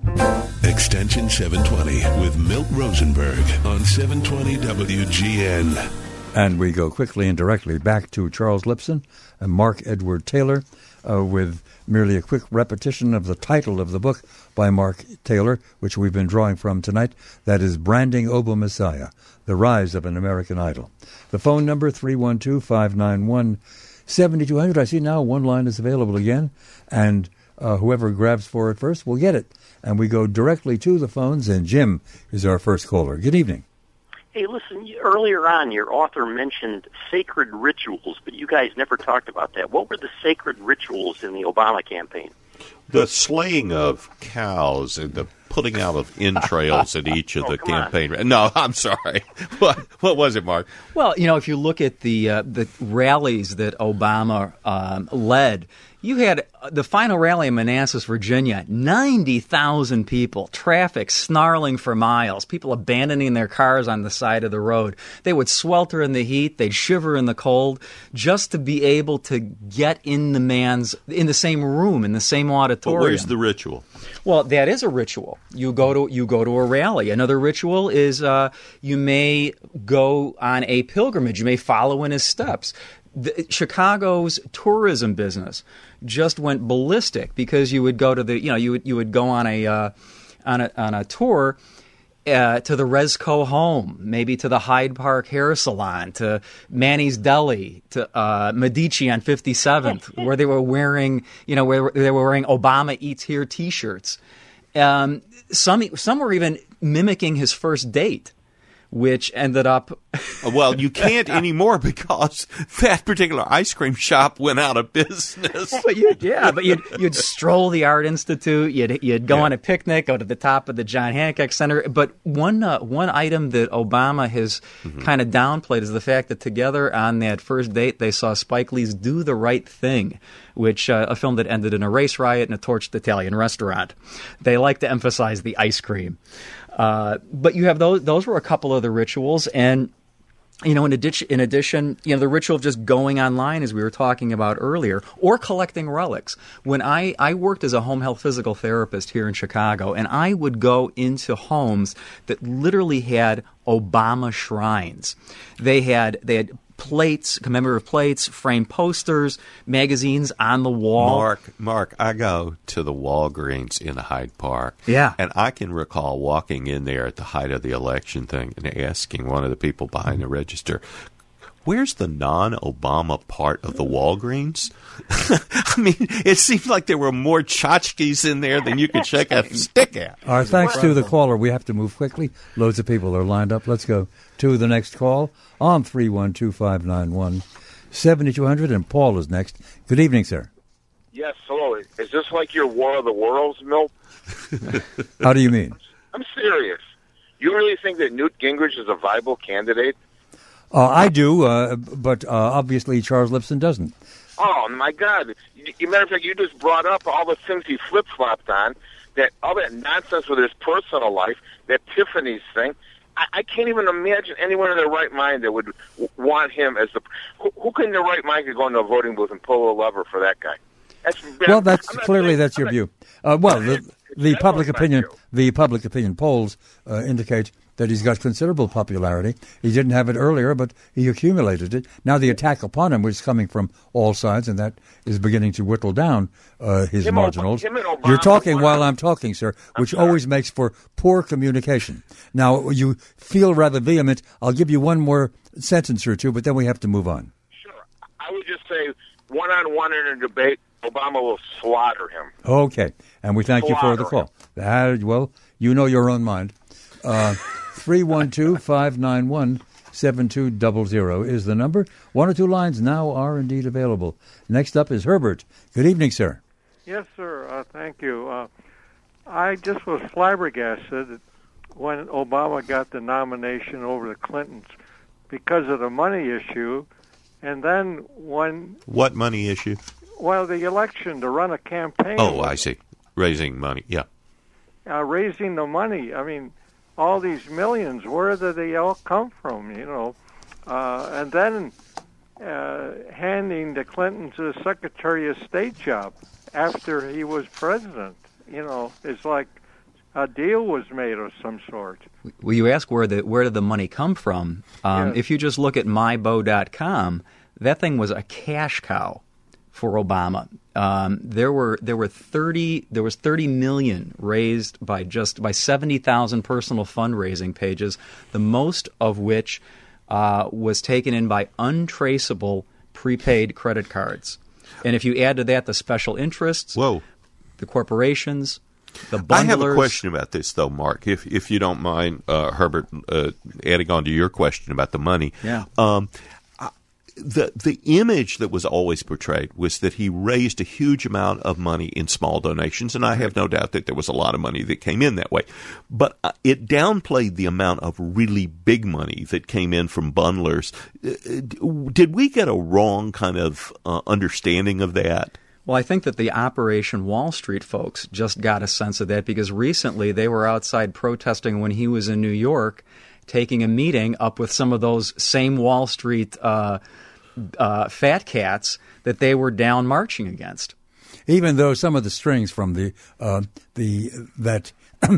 S1: Extension seven twenty with Milt Rosenberg on seven twenty W G N.
S2: And we go quickly and directly back to Charles Lipson and Mark Edward Taylor uh, with merely a quick repetition of the title of the book by Mark Taylor, which we've been drawing from tonight. That is Branding Obama Messiah, The Rise of an American Idol. The phone number, three one two, five nine one, seven two zero zero. I see now one line is available again, and uh, whoever grabs for it first will get it. And we go directly to the phones, and Jim is our first caller. Good evening.
S6: Hey, listen, earlier on your author mentioned sacred rituals, but you guys never talked about that. What were the sacred rituals in the Obama campaign?
S4: The slaying of cows and the putting out of entrails at each of
S6: oh,
S4: the
S6: come
S4: campaign. On. No, I'm sorry. What what was it, Mark?
S3: Well, you know, if you look at the uh, the rallies that Obama um, led, you had the final rally in Manassas, Virginia, ninety thousand people, traffic snarling for miles, people abandoning their cars on the side of the road. They would swelter in the heat, they'd shiver in the cold, just to be able to get in the man's, in the same room, in the same auditorium.
S4: But where's the ritual?
S3: Well, that is a ritual. You go to you go to a rally. Another ritual is uh, you may go on a pilgrimage. You may follow in his steps. The, Chicago's tourism business just went ballistic because you would go to the you know you would you would go on a uh, on a on a tour uh, to the Resco home, maybe to the Hyde Park hair salon, to Manny's Deli, to uh, Medici on fifty-seventh, where they were wearing you know where they were wearing Obama Eats Here T-shirts. Um, some some were even mimicking his first date, which ended up...
S4: Well, you can't anymore because that particular ice cream shop went out of business.
S3: But you, yeah, but you'd, you'd stroll the Art Institute, you'd, you'd go yeah. on a picnic, go to the top of the John Hancock Center. But one uh, one item that Obama has mm-hmm. kind of downplayed is the fact that together on that first date, they saw Spike Lee's Do the Right Thing, which uh, a film that ended in a race riot and a torched Italian restaurant. They like to emphasize the ice cream. Uh, but you have those; those were a couple of the rituals, and you know, in addition, in addition, you know, the ritual of just going online, as we were talking about earlier, or collecting relics. When I I worked as a home health physical therapist here in Chicago, and I would go into homes that literally had Obama shrines. They had they had. plates, commemorative plates, framed posters, magazines on the wall.
S4: Mark, Mark, I go to the Walgreens in Hyde Park.
S3: Yeah.
S4: And I can recall walking in there at the height of the election thing and asking one of the people behind the register, where's the non-Obama part of the Walgreens? I mean, it seemed like there were more tchotchkes in there than you could shake a stick at.
S2: Our thanks to the caller. We have to move quickly. Loads of people are lined up. Let's go to the next call on three one two, five nine one, seven two zero zero, and Paul is next. Good evening, sir.
S7: Yes, hello. Is this like your War of the Worlds, Milt?
S2: How do you mean?
S7: I'm serious. You really think that Newt Gingrich is a viable candidate?
S2: Uh, I do, uh, but uh, obviously Charles Lipson doesn't.
S7: Oh, my God. You, matter of fact, you just brought up all the things he flip-flopped on, that all that nonsense with his personal life, that Tiffany's thing. I, I can't even imagine anyone in their right mind that would w- want him as the... Who, who can in their right mind could go into a voting booth and pull a lever for that guy? That's,
S2: well, that's clearly
S7: saying,
S2: that's your
S7: not,
S2: view. Uh, well, the, the public opinion the public opinion polls uh, indicate that he's got considerable popularity. He didn't have it earlier, but he accumulated it. Now the attack upon him, which is coming from all sides, and that is beginning to whittle down uh, his
S7: Him
S2: marginals.
S7: Ob- him and Obama
S2: You're talking
S7: were-
S2: while I'm talking, sir, which
S7: sorry.
S2: always makes for poor communication. Now, you feel rather vehement. I'll give you one more sentence or two, but then we have to move on.
S7: Sure. I would just say, one-on-one in a debate, Obama will slaughter him.
S2: Okay, and we thank you for the
S7: Slaughter
S2: call. That, well, you know your own mind. Uh, three one two, five nine one, seven two zero zero is the number. One or two lines now are indeed available. Next up is Herbert. Good evening, sir.
S8: Yes, sir. Uh, thank you. Uh, I just was flabbergasted when Obama got the nomination over the Clintons because of the money issue. And then when,
S4: What money issue?
S8: well, the election to run a campaign,
S4: Oh, I see. Raising money. Yeah.
S8: uh, raising the money. I mean, all these millions, where did they all come from, you know? Uh, and then uh, handing the Clintons a Secretary of State job after he was president, you know, it's like a deal was made of some sort.
S3: Well, you ask where the where did the money come from? Um,
S8: Yes.
S3: If you just look at my bow dot com, that thing was a cash cow for Obama. Um, there were there were thirty there was thirty million raised by just by seventy thousand personal fundraising pages, the most of which uh, was taken in by untraceable prepaid credit cards. And if you add to that the special interests,
S4: Whoa.
S3: the corporations, the bundlers.
S4: I have a question about this, though, Mark, if if you don't mind, uh, Herbert, uh, adding on to your question about the money.
S3: Yeah.
S4: Um, I- the the image that was always portrayed was that he raised a huge amount of money in small donations, and I have no doubt that there was a lot of money that came in that way. But uh, it downplayed the amount of really big money that came in from bundlers. Uh, Did we get a wrong kind of uh, understanding of that?
S3: Well, I think that the Operation Wall Street folks just got a sense of that because recently they were outside protesting when he was in New York, taking a meeting up with some of those same Wall Street uh, uh, fat cats that they were down marching against.
S2: Even though some of the strings from the uh, the that uh,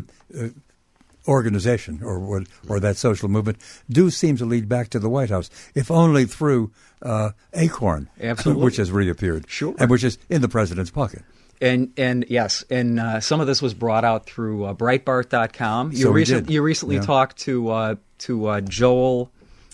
S2: organization or what- or that social movement do seem to lead back to the White House, if only through uh, Acorn,
S3: Absolutely.
S2: which has reappeared,
S3: Sure.
S2: and which is in the president's pocket.
S3: And and yes, and uh, some of this was brought out through uh, Breitbart dot com. You,
S2: So we
S3: recent-
S2: did.
S3: you recently
S2: Yeah.
S3: talked to uh, to uh, Joel.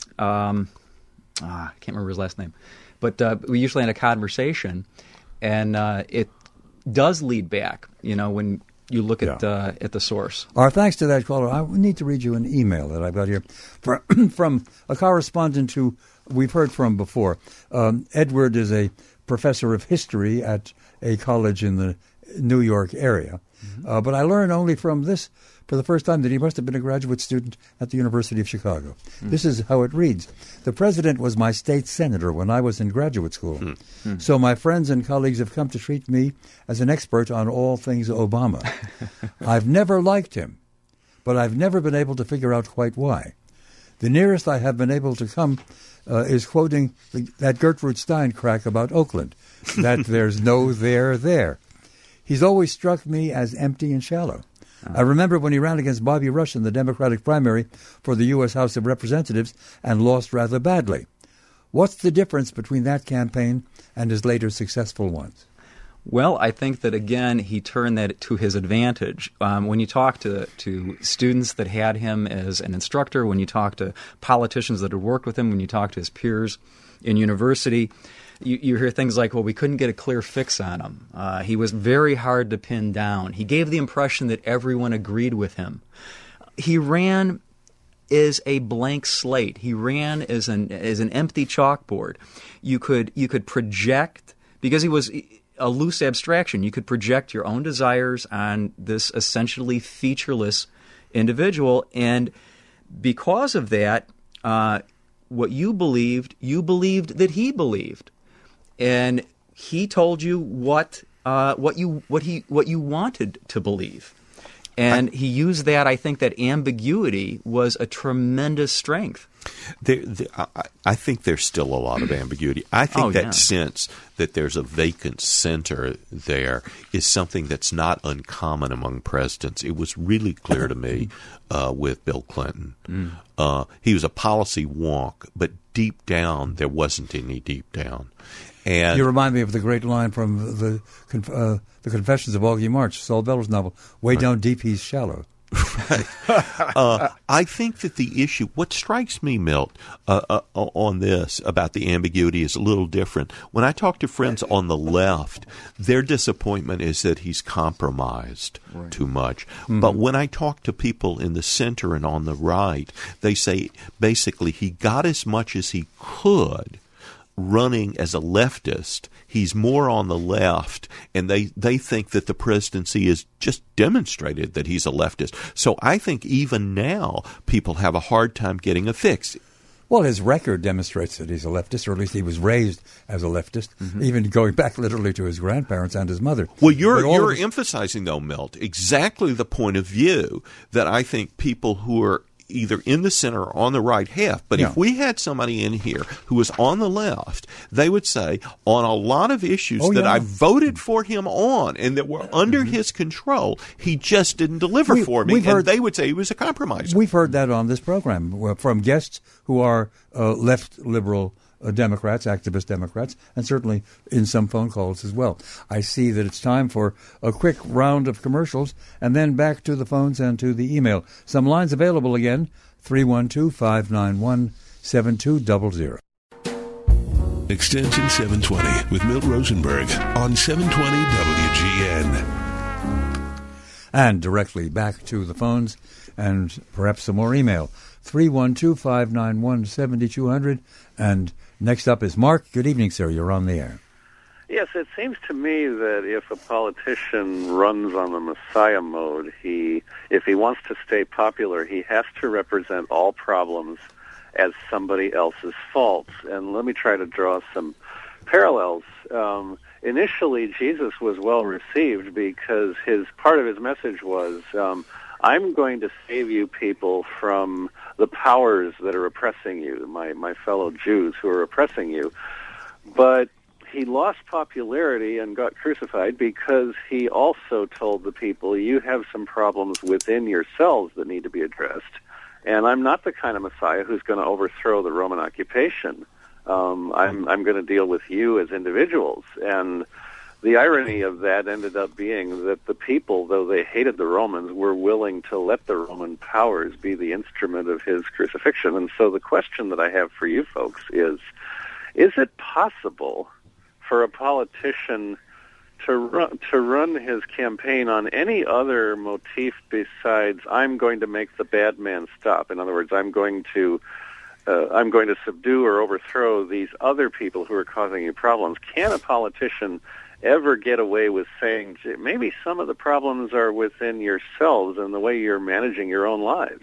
S3: Um, ah, I can't remember his last name, but uh, we usually had a conversation, and uh, it does lead back. You know, when you look at
S2: Yeah.
S3: uh, at the source.
S2: Our thanks to that caller. I need to read you an email that I've got here from, from a correspondent who we've heard from before. Um, Edward is a professor of history at a college in the New York area. Mm-hmm. Uh, but I learned only from this for the first time that he must have been a graduate student at the University of Chicago. Mm. This is how it reads. The president was my state senator when I was in graduate school. Mm. Mm. So my friends and colleagues have come to treat me as an expert on all things Obama. I've never liked him, but I've never been able to figure out quite why. The nearest I have been able to come uh, is quoting the, that Gertrude Stein crack about Oakland, that there's no there there. He's always struck me as empty and shallow. Oh. I remember when he ran against Bobby Rush in the Democratic primary for the U S House of Representatives and lost rather badly. What's the difference between that campaign and his later successful ones?
S3: Well, I think that, again, he turned that to his advantage. Um, when you talk to, to students that had him as an instructor, when you talk to politicians that had worked with him, when you talk to his peers in university, you, you hear things like, well, we couldn't get a clear fix on him. Uh, he was very hard to pin down. He gave the impression that everyone agreed with him. He ran as a blank slate. He ran as an as an empty chalkboard. You could you could project, because he was a loose abstraction, you could project your own desires on this essentially featureless individual, and because of that, uh, what you believed, you believed that he believed, and he told you what uh, what you what he what you wanted to believe, and he used that. I think that ambiguity was a tremendous strength.
S4: There, there, I, I think there's still a lot of ambiguity. I think
S3: Oh,
S4: that
S3: yeah.
S4: sense that there's a vacant center there is something that's not uncommon among presidents. It was really clear to me uh, with Bill Clinton.
S3: Mm.
S4: Uh, he was a policy wonk, but deep down there wasn't any deep down. And
S2: You remind me of the great line from the Conf- uh, the Confessions of Augie March, Saul Beller's novel. Way down deep, he's shallow.
S4: uh, I think that the issue, what strikes me, Milt, uh, uh, on this about the ambiguity is a little different. When I talk to friends on the left, their disappointment is that he's compromised right. too much. Mm-hmm. But when I talk to people in the center and on the right, they say basically he got as much as he could running as a leftist. He's more on the left, and they, they think that the presidency has just demonstrated that he's a leftist. So I think even now people have a hard time getting a fix.
S2: Well, his record demonstrates that he's a leftist, or at least he was raised as a leftist, mm-hmm. even going back literally to his grandparents and his mother.
S4: Well, you're you're
S2: his-
S4: emphasizing, though, Milt, exactly the point of view that I think people who are either in the center or on the right have. But
S2: yeah.
S4: if we had somebody in here who was on the left, they would say, on a lot of issues
S2: oh,
S4: that
S2: yeah.
S4: I voted for him on and that were under
S2: mm-hmm.
S4: his control, he just didn't deliver
S2: we,
S4: for me. And
S2: heard,
S4: they would say he was a compromiser.
S2: We've heard that on this program from guests who are uh, left liberal Uh, Democrats, activist Democrats, and certainly in some phone calls as well. I see that it's time for a quick round of commercials and then back to the phones and to the email. Some lines available again, three one two, five nine one, seven two zero zero.
S1: Extension seven twenty with Milt Rosenberg on seven twenty W G N.
S2: And directly back to the phones and perhaps some more email. three one two, five nine one, seven two zero zero. And next up is Mark. Good evening, sir. You're on the air.
S9: Yes, it seems to me that if a politician runs on the Messiah mode, he, if he wants to stay popular, he has to represent all problems as somebody else's faults. And let me try to draw some parallels. Um, initially, Jesus was well received because his part of his message was, um, I'm going to save you people from the powers that are oppressing you, my, my fellow Jews who are oppressing you. But he lost popularity and got crucified because he also told the people, you have some problems within yourselves that need to be addressed. And I'm not the kind of Messiah who's going to overthrow the Roman occupation. Um, I'm, I'm going to deal with you as individuals. And the irony of that ended up being that the people, though they hated the Romans, were willing to let the Roman powers be the instrument of his crucifixion. And so the question that I have for you folks is, is it possible for a politician to run, to run his campaign on any other motif besides I'm going to make the bad man stop? In other words, I'm going to uh, I'm going to subdue or overthrow these other people who are causing you problems. Can a politician ever get away with saying maybe some of the problems are within yourselves and the way you're managing your own lives?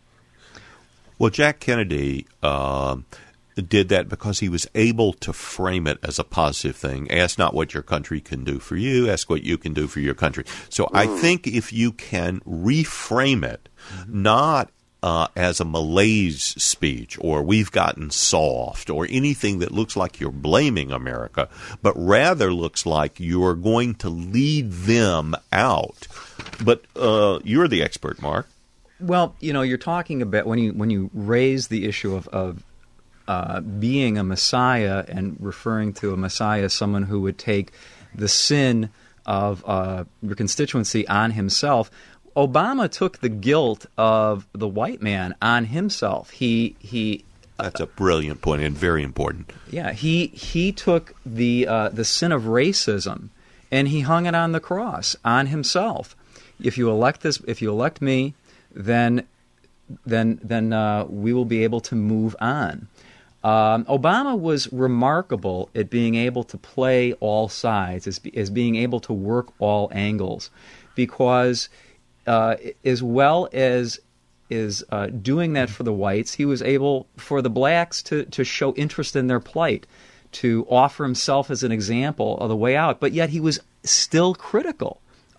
S4: Well, Jack Kennedy uh, did that because he was able to frame it as a positive thing. Ask not what your country can do for you, ask what you can do for your country. So mm. I think if you can reframe it, mm-hmm. not Uh, as a malaise speech, or we've gotten soft, or anything that looks like you're blaming America, but rather looks like you're going to lead them out. But uh, you're the expert, Mark.
S3: Well, you know, you're talking about when you when you raise the issue of, of uh, being a Messiah and referring to a Messiah as someone who would take the sin of uh, your constituency on himself. Obama took the guilt of the white man on himself. He he.
S4: That's a brilliant point and very important.
S3: Yeah, he he took the uh, the sin of racism and he hung it on the cross on himself. If you elect this, if you elect me, then then then uh, we will be able to move on. Um, Obama was remarkable at being able to play all sides, as as being able to work all angles, because. Uh, as well as is uh, doing that for the whites, he was able for the blacks to, to show interest in their plight, to offer himself as an example of the way out. But yet he was still critical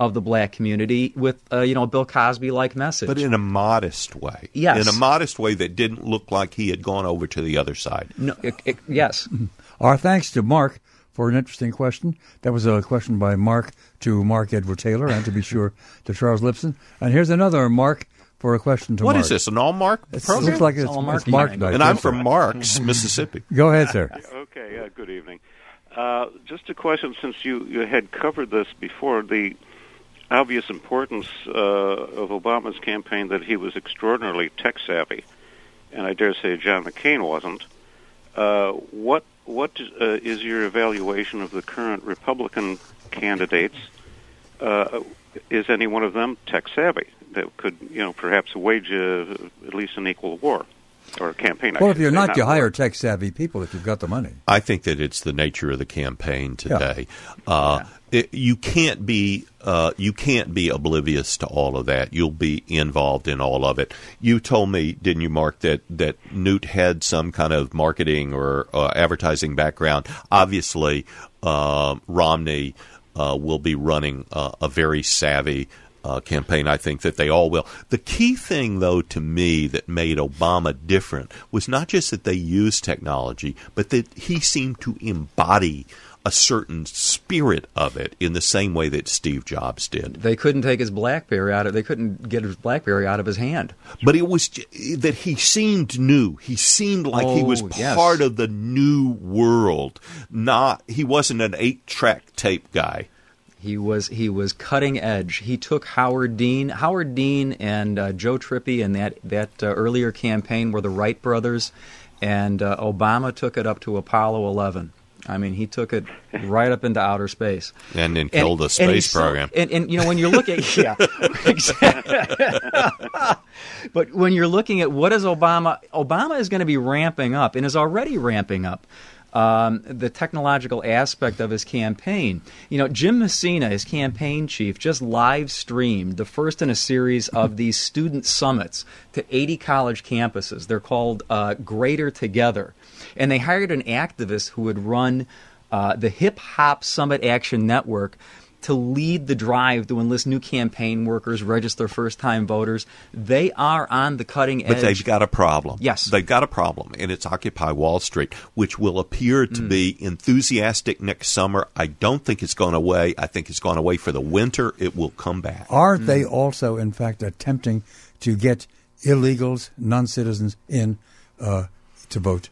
S3: of the black community with, uh, you know, a Bill Cosby-like message.
S4: But in a modest way.
S3: Yes.
S4: In a modest way that didn't look like he had gone over to the other side.
S3: No, it, it, yes.
S2: Our thanks to Mark for an interesting question. That was a question by Mark to Mark Edward Taylor, and to be sure to Charles Lipson. And here's another Mark for a question to
S4: What
S2: Mark.
S4: is this, an all-Mark
S2: It
S4: program?
S2: looks like it's,
S3: all
S2: it's
S3: Mark
S2: Mark
S3: night.
S2: night.
S4: And I'm
S2: Yes,
S4: from
S2: sir.
S4: Marks, Mississippi.
S2: Go ahead, sir.
S10: Okay, uh, good evening. Uh, just a question, since you, you had covered this before, the obvious importance uh, of Obama's campaign that he was extraordinarily tech-savvy, and I dare say John McCain wasn't. Uh, what what uh, is your evaluation of the current Republican candidates? Uh, is any one of them tech-savvy that could, you know, perhaps wage a, at least an equal war? Or a campaign.
S2: Well, if you're not,
S10: not
S2: you
S10: war.
S2: hire tech-savvy people if you've got the money.
S4: I think that it's the nature of the campaign today.
S2: Yeah.
S4: Uh, it, you can't be uh, you can't be oblivious to all of that. You'll be involved in all of it. You told me, didn't you, Mark, that, that Newt had some kind of marketing or uh, advertising background. Obviously, uh, Romney uh, will be running uh, a very savvy Uh, campaign. I think that they all will. The key thing, though, to me that made Obama different was not just that they used technology, but that he seemed to embody a certain spirit of it in the same way that Steve Jobs did.
S3: They couldn't take his BlackBerry out of. They couldn't get his BlackBerry out of his hand.
S4: But it was j- that he seemed new. He seemed like he was
S3: Oh, yes.
S4: part of the new world. Not he wasn't an eight-track tape guy.
S3: He was he was cutting edge. He took Howard Dean. Howard Dean and uh, Joe Trippi and that that uh, earlier campaign were the Wright brothers, and uh, Obama took it up to Apollo eleven. I mean, he took it right up into outer space.
S4: And then killed the
S3: and
S4: space
S3: he's so-
S4: program.
S3: And, and, you know, when you're looking yeah, exactly. But when you're looking at what is Obama, Obama is going to be ramping up and is already ramping up um, the technological aspect of his campaign. You know, Jim Messina, his campaign chief, just live streamed the first in a series of these student summits to eighty college campuses. They're called uh, Greater Together. And they hired an activist who would run uh, the Hip Hop Summit Action Network to lead the drive to enlist new campaign workers, register first-time voters. They are on the cutting edge.
S4: But they've got a problem.
S3: Yes.
S4: They've got a problem, and it's Occupy Wall Street, which will appear to
S3: Mm.
S4: be enthusiastic next summer. I don't think it's gone away. I think it's gone away for the winter. It will come back.
S2: Aren't they also, in fact, attempting to get illegals, non-citizens in uh, to vote?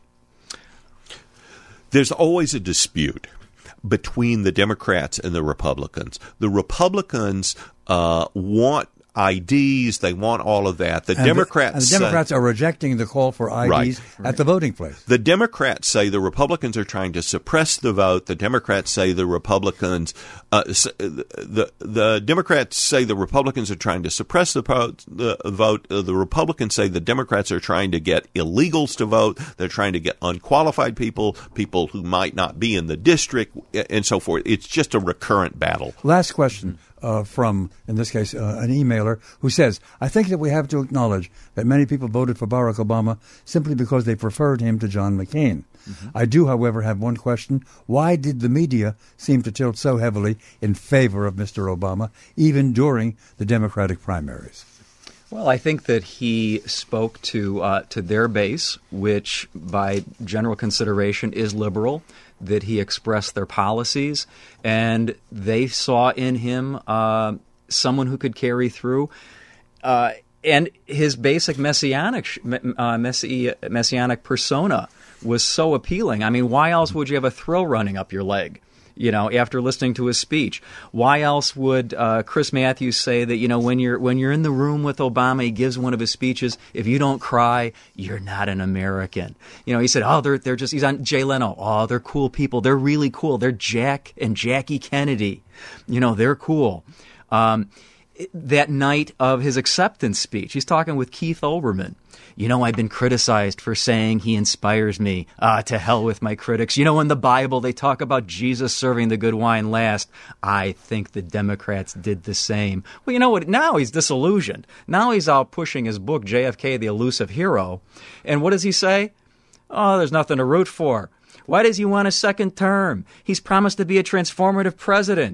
S4: There's always a dispute between the Democrats and the Republicans. The Republicans uh, want I Ds. They want all of that. The
S2: And
S4: Democrats
S2: the, and the Democrats
S4: say,
S2: are rejecting the call for I Ds
S4: Right.
S2: at the voting place.
S4: The Democrats say the Republicans are trying to suppress the vote. The Democrats say the Republicans, uh, s- the the Democrats say the Republicans are trying to suppress the vote. The vote. Uh, the Republicans say the Democrats are trying to get illegals to vote. They're trying to get unqualified people, people who might not be in the district, and so forth. It's just a recurrent battle.
S2: Last question uh, from, in this case, uh, an emailer who says, I think that we have to acknowledge that many people voted for Barack Obama simply because they preferred him to John McCain. Mm-hmm. I do, however, have one question. Why did the media seem to tilt so heavily in favor of Mister Obama, even during the Democratic primaries?
S3: Well, I think that he spoke to uh, to their base, which by general consideration is liberal, that he expressed their policies, and they saw in him uh, someone who could carry through. Uh, and his basic messianic uh, messi- messianic persona was so appealing. I mean, why else would you have a thrill running up your leg? You know, after listening to his speech, why else would uh, Chris Matthews say that, you know, when you're when you're in the room with Obama, he gives one of his speeches, if you don't cry, you're not an American. You know, he said, oh, they're they're just, he's on Jay Leno. Oh, they're cool people. They're really cool. They're Jack and Jackie Kennedy. You know, they're cool. Um, that night of his acceptance speech, he's talking with Keith Olbermann. You know, I've been criticized for saying he inspires me. Ah, to hell with my critics. You know, in the Bible, they talk about Jesus serving the good wine last. I think the Democrats did the same. Well, you know what? Now he's disillusioned. Now he's out pushing his book, J F K, The Elusive Hero. And what does he say? Oh, there's nothing to root for. Why does he want a second term? He's promised to be a transformative president.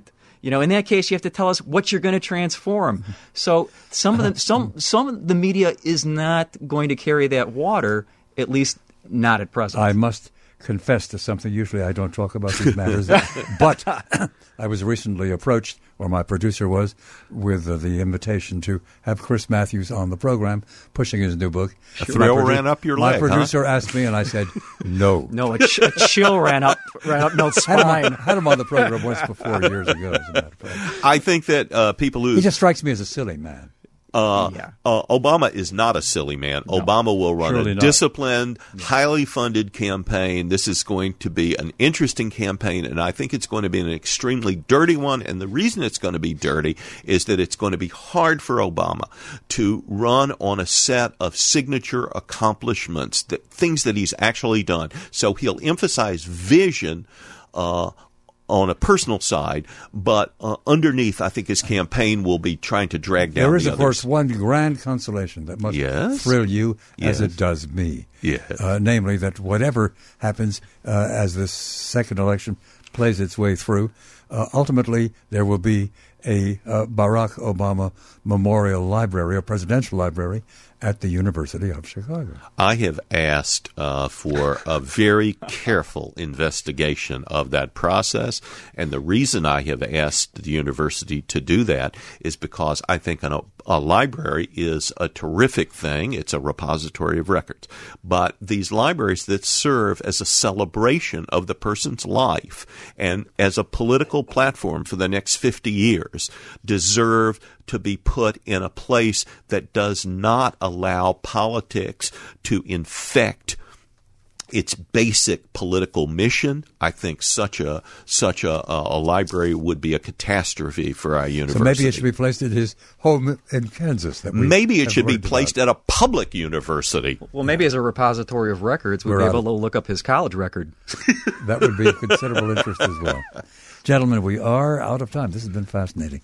S3: You know, in that case, you have to tell us what you're going to transform. So some of the some some of the media is not going to carry that water, at least not at present.
S2: I must confess to something. Usually I don't talk about these matters, but I was recently approached, or my producer was, with uh, the invitation to have Chris Matthews on the program, pushing his new book.
S4: A thrill
S2: produ-
S4: ran up your
S2: my
S4: leg,
S2: My producer
S4: huh?
S2: asked me, and I said, no.
S3: No, a, ch- a chill ran up ran up Milt's
S2: Had him,
S3: spine.
S2: on, had him on the program once before, years ago, as a matter of fact.
S4: I think that uh, people who
S2: He just strikes me as a silly man.
S4: Uh,
S3: Yeah.
S4: uh, Obama is not a silly man. Obama will run
S2: surely
S4: a
S2: not.
S4: disciplined, highly funded campaign. This is going to be an interesting campaign, and I think it's going to be an extremely dirty one. And the reason it's going to be dirty is that it's going to be hard for Obama to run on a set of signature accomplishments, that, things that he's actually done. So he'll emphasize vision uh on a personal side, but uh, underneath, I think his campaign will be trying to drag down
S2: There is,
S4: the
S2: of
S4: others.
S2: course, one grand consolation that must
S4: Yes.
S2: thrill you as
S4: Yes.
S2: it does me.
S4: Yes.
S2: Uh, namely, that whatever happens uh, as this second election plays its way through, uh, ultimately there will be a uh, Barack Obama Memorial Library, a presidential library, at the University of Chicago.
S4: I have asked uh, for a very careful investigation of that process, and the reason I have asked the university to do that is because I think an, a library is a terrific thing. It's a repository of records. But these libraries that serve as a celebration of the person's life and as a political platform for the next fifty years deserve to be put in a place that does not allow politics to infect its basic political mission. I think such a such a, a library would be a catastrophe for our university.
S2: So maybe it should be placed at his home in Kansas. That we
S4: Maybe it
S2: have
S4: should be
S2: learned
S4: placed
S2: about.
S4: at a public university.
S3: Well, maybe as a repository of records, we'd
S2: We're
S3: be
S2: out
S3: able
S2: of-
S3: to look up his college record.
S2: That would be of considerable interest as well. Gentlemen, we are out of time. This has been fascinating.